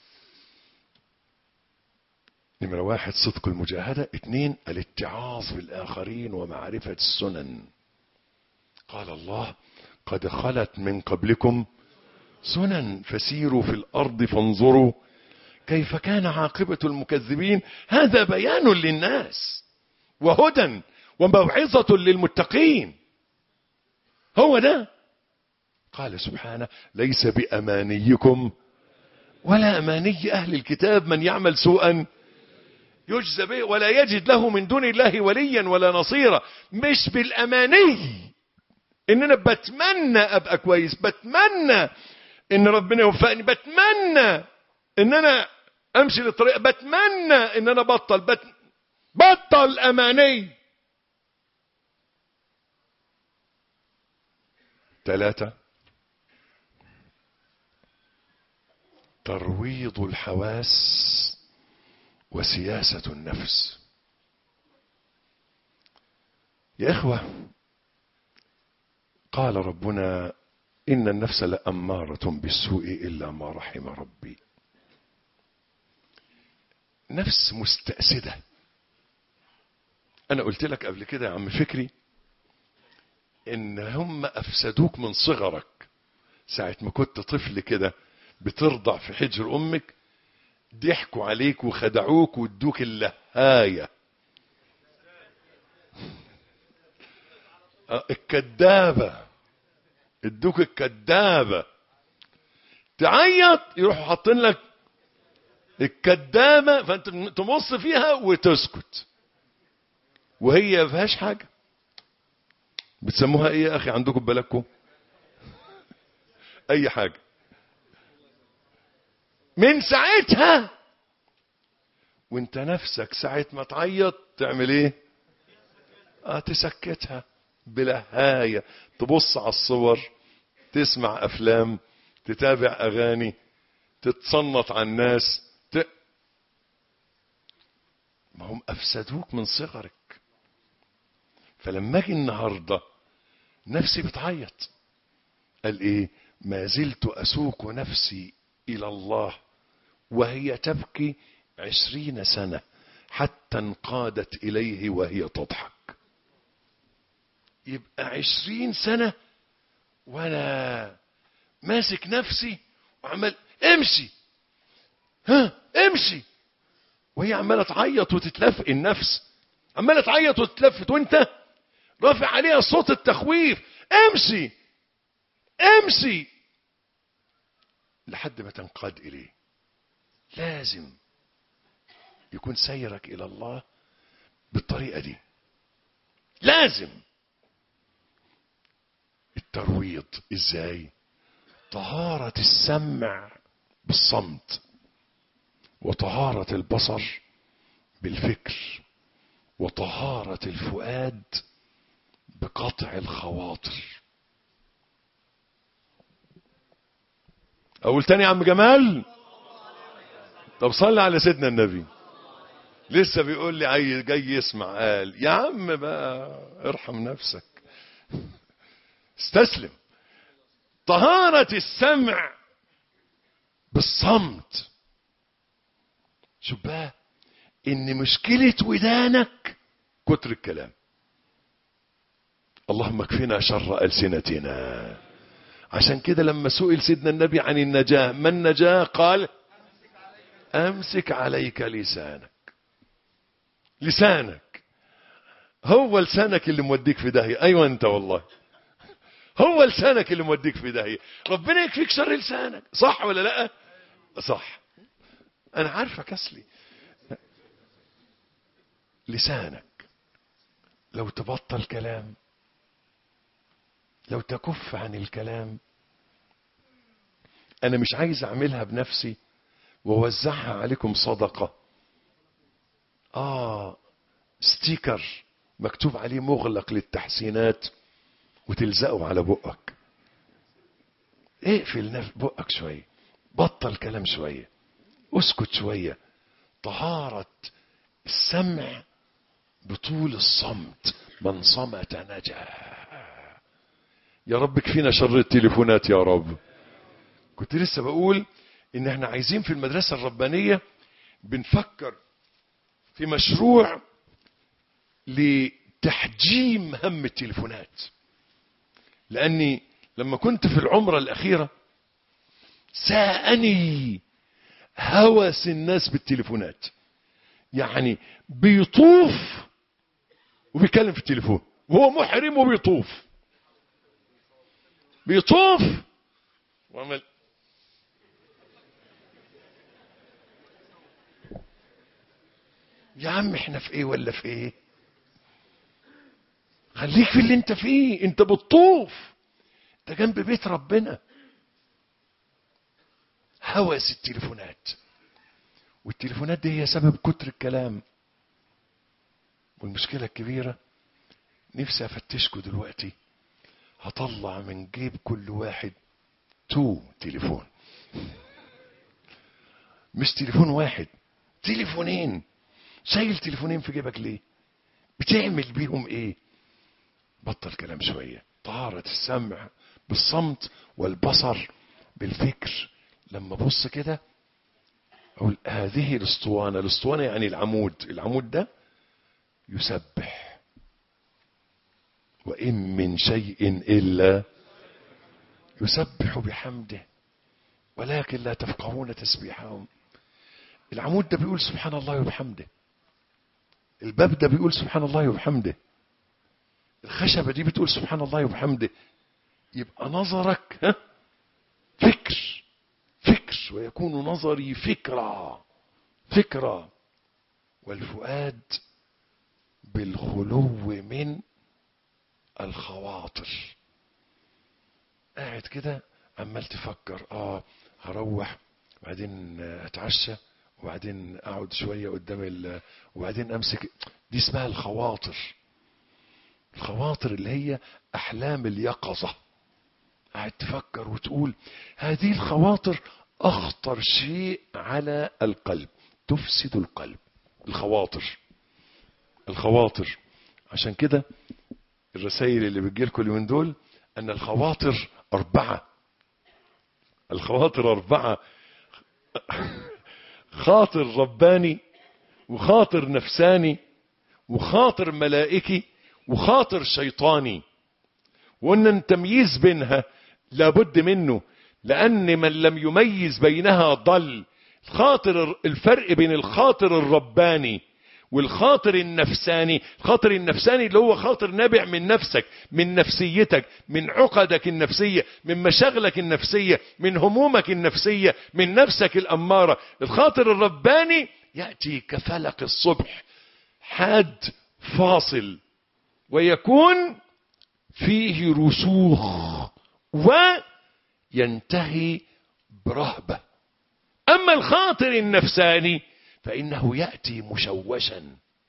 نمرة واحد صدق المجاهدة. اثنين الاتعاظ بالآخرين ومعرفة السنن. قال الله قد خلت من قبلكم سنن فسيروا في الأرض فانظروا كيف كان عاقبة المكذبين. هذا بيان للناس وهدى وموعظة للمتقين. هو ده. قال سبحانه ليس بأمانيكم ولا أماني أهل الكتاب من يعمل سوءا يجزى به ولا يجد له من دون الله وليا ولا نصيرا. مش بالأماني ان انا بتمنى ابقى كويس، بتمنى ان ربنا يوفقني، بتمنى ان انا امشي للطريق، بتمنى ان انا بطل بت... بطل اماني. ثلاثة، ترويض الحواس وسياسة النفس. يا إخوة، قال ربنا إن النفس لأمارة بالسوء إلا ما رحم ربي. نفس مستأسدة. أنا قلت لك قبل كده يا عم فكري إن هم أفسدوك من صغرك، ساعة ما كنت طفل كده بترضع في حجر أمك، ضحكوا عليك وخدعوك وادوك اللهاية، الكدابة، ادوك الكدابة، تعيط يروحوا حاطين لك الكدابة فانت تمص فيها وتسكت، وهي ما فيهاش حاجة. بتسموها ايه يا اخي عندكم ببلدكم؟ اي حاجة. من ساعتها وانت نفسك ساعة ما تعيط تعمل ايه؟ اه تسكتها بلهاية، تبص على الصور، تسمع افلام، تتابع اغاني، تتصنط على الناس ت... ما هم افسدوك من صغرك. فلما اجي النهارده نفسي بتعيط، قال ايه؟ ما زلت اسوق نفسي الى الله وهي تبكي عشرين سنة حتى انقادت اليه وهي تضحك. يبقى عشرين سنة وانا ماسك نفسي وعمال امشي، ها امشي، وهي عمالة تعيط وتتلف، النفس عمالة تعيط وتتلفت وانت رافع عليها صوت التخويف، امشي امشي، لحد ما تنقاد اليه. لازم يكون سيرك الى الله بالطريقة دي، لازم. الترويض ازاي؟ طهارة السمع بالصمت، وطهارة البصر بالفكر، وطهارة الفؤاد بقطع الخواطر. اقول تاني يا عم جمال؟ طب صلي على سيدنا النبي. لسه بيقول لي عايز جاي يسمع، قال يا عم بقى ارحم نفسك، استسلم. طهارة السمع بالصمت. شوف بقى ان مشكلة ودانك كتر الكلام. اللهم اكفنا شر ألسنتنا. عشان كده لما سئل سيدنا النبي عن النجاة، ما النجاة؟ قال امسك عليك لسانك. لسانك هو لسانك اللي موديك في داهية. ايوه انت والله، هو لسانك اللي موديك في داهية. ربنا يكفيك شر لسانك، صح ولا لا؟ صح، انا عارفك اصلي. لسانك لو تبطل كلام، لو تكف عن الكلام. انا مش عايز اعملها بنفسي ووزعها عليكم صدقة، اه ستيكر مكتوب عليه مغلق للتحسينات وتلزقه على بقك. اقفل بقك شوية، بطل كلام شوية، اسكت شوية. طهارة السمع بطول الصمت، من صمت نجا. يا رب كفينا شر التليفونات يا رب. كنت لسه بقول ان احنا عايزين في المدرسة الربانية بنفكر في مشروع لتحجيم هم التليفونات. لاني لما كنت في العمرة الاخيرة ساءني هوس الناس بالتليفونات. يعني بيطوف وبيكلم في التليفون وهو محرم وبيطوف، بيطوف وعمل يا عم احنا في ايه ولا في ايه؟ خليك في اللي انت فيه، انت بتطوف، انت جنب بيت ربنا. هوس التليفونات، والتليفونات دي هي سبب كتر الكلام. والمشكلة الكبيرة، نفسي افتشكوا دلوقتي، هطلع من جيب كل واحد تو تليفون، مش تليفون واحد، تليفونين. شايل تليفونين في جيبك ليه؟ بتعمل بيهم ايه؟ بطل كلام شوية. طهارة السمع بالصمت والبصر بالفكر. لما بص كده اقول هذه الاسطوانة، الاسطوانة يعني العمود، العمود ده يسبح، وإن من شيء إلا يسبح بحمده ولكن لا تفقهون تسبيحهم. العمود ده بيقول سبحان الله وبحمده، الباب ده بيقول سبحان الله وبحمده، الخشبة دي بتقول سبحان الله وبحمده. يبقى نظرك ها فكر، فكر، ويكون نظري فكرة، فكرة، والفؤاد بالخلو من الخواطر. قاعد كده عمال تفكر، اه هروح وبعدين اتعشى وبعدين اقعد شوية قدام ال... وبعدين امسك. دي اسمها الخواطر. الخواطر اللي هي احلام اليقظة. قاعد تفكر وتقول هذه الخواطر اخطر شيء على القلب، تفسد القلب. الخواطر، الخواطر. عشان كده الرسائل اللي بتجيلكم اليومين دول ان الخواطر اربعة. الخواطر اربعة: خاطر رباني، وخاطر نفساني، وخاطر ملائكي، وخاطر شيطاني. وان التمييز بينها لابد منه، لان من لم يميز بينها ضل. الخاطر، الفرق بين الخاطر الرباني والخاطر النفساني. الخاطر النفساني اللي هو خاطر نابع من نفسك، من نفسيتك، من عقدك النفسية، من مشاغلك النفسية، من همومك النفسية، من نفسك الأمارة. الخاطر الرباني يأتي كفلق الصبح، حاد فاصل، ويكون فيه رسوخ وينتهي برهبة. أما الخاطر النفساني فإنه يأتي مشوشا.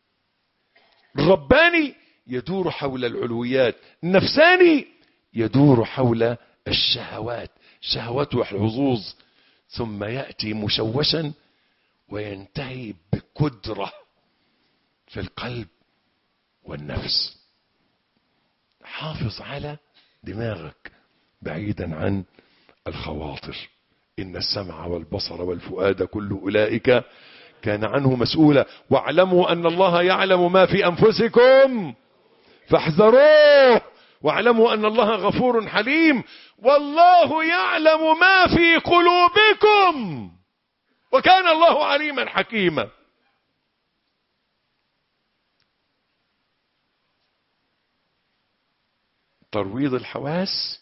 الرباني يدور حول العلويات، النفساني يدور حول الشهوات، شهوات والحظوظ، ثم يأتي مشوشا وينتهي بقدرة في القلب والنفس. حافظ على دماغك بعيدا عن الخواطر. إن السمع والبصر والفؤاد كل أولئك كان عنه مسؤولا. واعلموا أن الله يعلم ما في أنفسكم فاحذروه، واعلموا أن الله غفور حليم، والله يعلم ما في قلوبكم وكان الله عليما حكيما. ترويض الحواس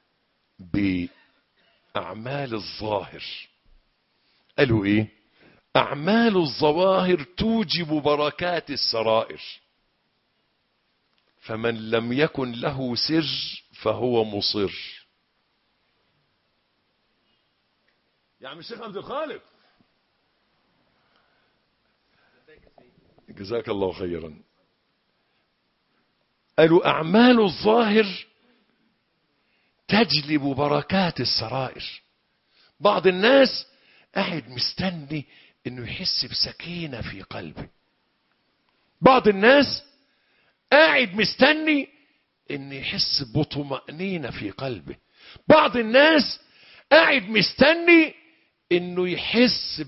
بأعمال الظاهر. قالوا ايه؟ أعمال الظواهر توجب بركات السرائر، فمن لم يكن له سر فهو مصر. يعني الشيخ عبد الخالق جزاك الله خيرا، قالوا أعمال الظاهر تجلب بركات السرائر. بعض الناس قاعد مستني انه يحس بسكينة في قلبه، بعض الناس قاعد مستني انه يحس بطمأنينة في قلبه، بعض الناس قاعد مستني انه يحس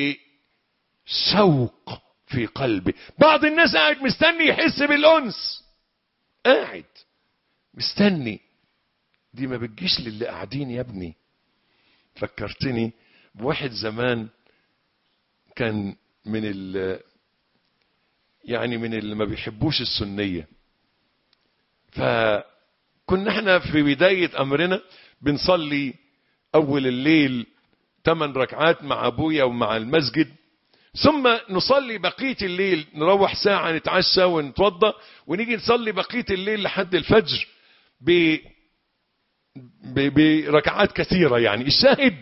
بشوق في قلبه، بعض الناس قاعد مستني يحس بالأنس، قاعد مستني. دي ما بتجيش للي قاعدين يا ابني. فكرتني بواحد زمان كان من ال يعني من اللي ما بيحبوش السنية. فكنا احنا في بداية امرنا بنصلي اول الليل ثمان ركعات مع ابويا ومع المسجد، ثم نصلي بقية الليل، نروح ساعة نتعشى ونتوضى ونيجي نصلي بقية الليل لحد الفجر ب... ب... بركعات كثيرة. يعني الشاهد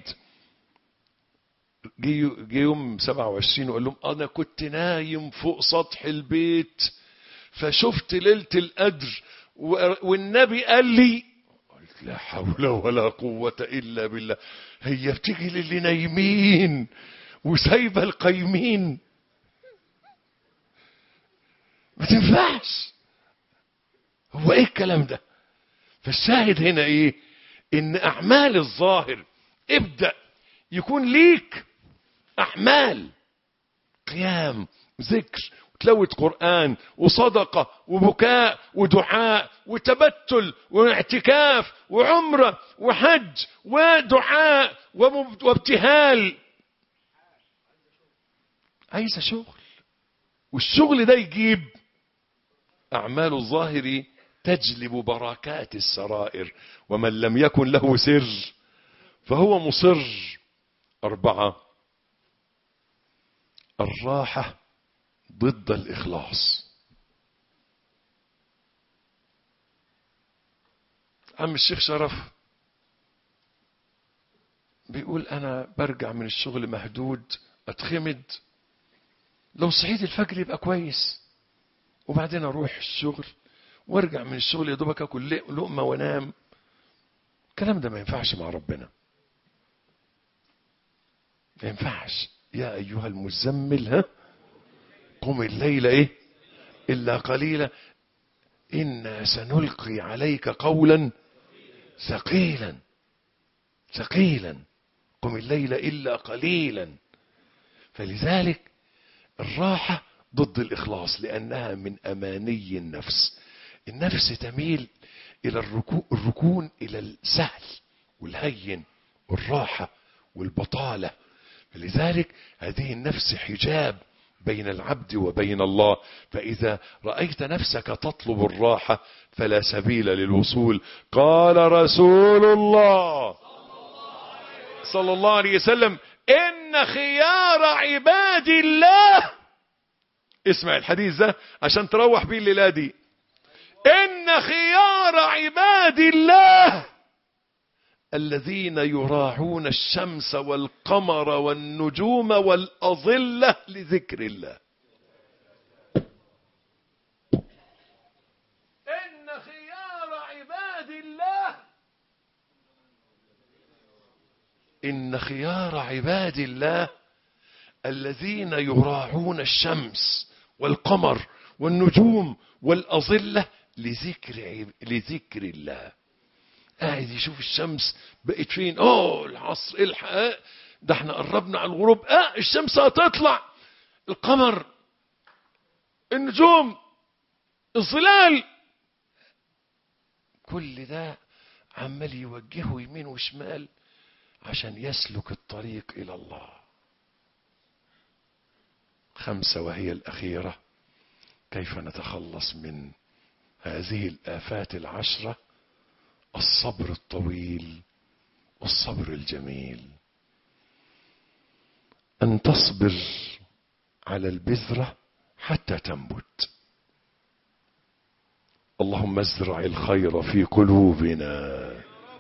جي يوم سبعة وعشرين وقال لهم انا كنت نايم فوق سطح البيت فشفت ليلة القدر والنبي قال لي، قلت لا حول ولا قوة الا بالله، هي بتيجي للي نايمين وسايبه القايمين؟ ما تنفعش. هو ايه الكلام ده؟ فالشاهد هنا ايه؟ ان اعمال الظاهر ابدأ يكون ليك اعمال قيام ذكر وتلاوة قرآن وصدقة وبكاء ودعاء وتبتل واعتكاف وعمرة وحج ودعاء وابتهال. عايز شغل، والشغل ده يجيب أعمال الظاهر تجلب بركات السرائر، ومن لم يكن له سر فهو مصر. أربعة، الراحة ضد الإخلاص. عم الشيخ شرف بيقول أنا برجع من الشغل مهدود أتخمد، لو صحيت الفجر يبقى كويس، وبعدين أروح الشغل وارجع من الشغل يا دوبك أكل لقمة وانام. الكلام ده ما ينفعش مع ربنا، ما ينفعش. يا أيها المزمل ها قم الليل إيه إلا قليلا إنا سنلقي عليك قولا ثقيلا ثقيلا قم الليل إلا قليلا. فلذلك الراحة ضد الإخلاص، لأنها من أماني النفس. النفس تميل إلى الركون, الركون إلى السهل والهين والراحة والبطالة. فلذلك هذه النفس حجاب بين العبد وبين الله. فإذا رأيت نفسك تطلب الراحة فلا سبيل للوصول. قال رسول الله صلى الله عليه وسلم إن خيار عباد الله، اسمع الحديث ده عشان تروح بيه الليلة دي، إن خيار عباد الله الذين يراعون الشمس والقمر والنجوم والأظلة لذكر الله. إن خيار عباد الله إن خيار عباد الله الذين يراعون الشمس والقمر والنجوم والأظلة لذكر لذكر الله. قاعد يشوف الشمس بقت فين، اوه العصر الحق ده احنا قربنا على الغروب، اه الشمس هتطلع، القمر، النجوم، الظلال، كل ده عمال يوجهه يمين وشمال عشان يسلك الطريق إلى الله. خمسة وهي الأخيرة، كيف نتخلص من هذه الآفات العشرة؟ الصبر الطويل والصبر الجميل. أن تصبر على البذرة حتى تنبت. اللهم ازرع الخير في قلوبنا.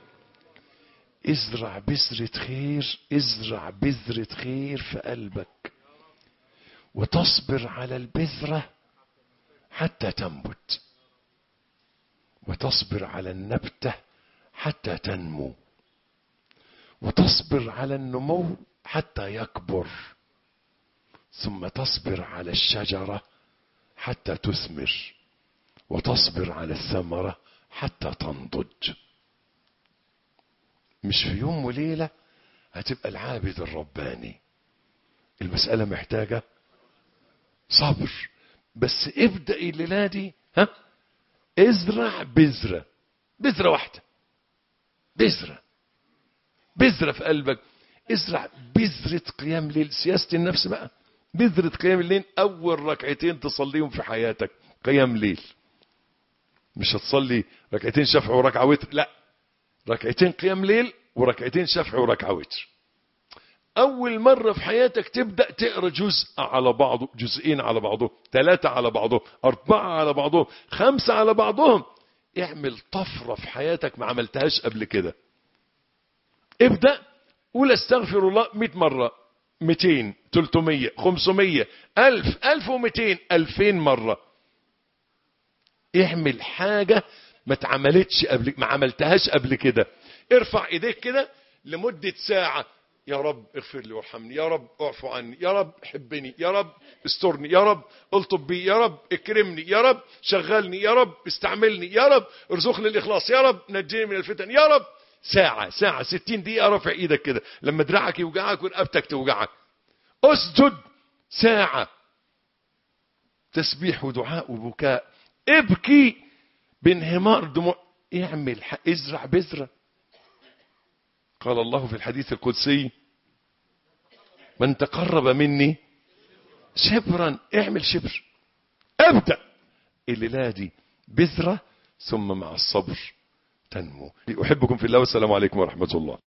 ازرع بذرة خير، ازرع بذرة خير في قلبك، وتصبر على البذرة حتى تنبت، وتصبر على النبتة حتى تنمو، وتصبر على النمو حتى يكبر، ثم تصبر على الشجرة حتى تثمر، وتصبر على الثمرة حتى تنضج. مش في يوم وليلة هتبقى العابد الرباني. المسألة محتاجة صبر. بس ابدأ الليلة دي، ها، ازرع بذرة، بذرة واحدة، بذرة بذرة في قلبك. ازرع بذرة قيام ليل، سياسة النفس بقى. بذرة قيام الليل، أول ركعتين تصليهم في حياتك قيام ليل. مش هتصلي ركعتين شفع وركعة وتر، لا، ركعتين قيام ليل وركعتين شفع وركعة وتر. اول مرة في حياتك تبدأ تقرأ جزء على بعضه، جزئين على بعضه، ثلاثة على بعضه، اربعة على بعضهم، خمسة على بعضهم، اعمل طفرة في حياتك ما عملتهاش قبل كده. ابدأ قول استغفر الله مئة مرة، مئتين، ثلاثمية، خمسمية، ألف، ألف ومئتين، ألفين مرة. اعمل حاجة ما اتعملتش قبل، ما عملتهاش قبل كده. ارفع ايديك كده لمدة ساعة، يا رب اغفر لي وارحمني، يا رب اعفو عني، يا رب حبني، يا رب استرني، يا رب الطب بي، يا رب اكرمني، يا رب شغلني، يا رب استعملني، يا رب ارزقني الاخلاص، يا رب نجيني من الفتن، يا رب. ساعة ساعة ستين دقيقة رفع ايدك كده لما دراعك يوجعك ورقبتك توجعك. اسجد ساعة تسبيح ودعاء وبكاء، ابكي بانهمار دموع، اعمل ازرع بذرة. قال الله في الحديث القدسي من تقرب مني شبرا، اعمل شبر. ابدأ الليلة دي بذرة ثم مع الصبر تنمو. احبكم في الله والسلام عليكم ورحمة الله.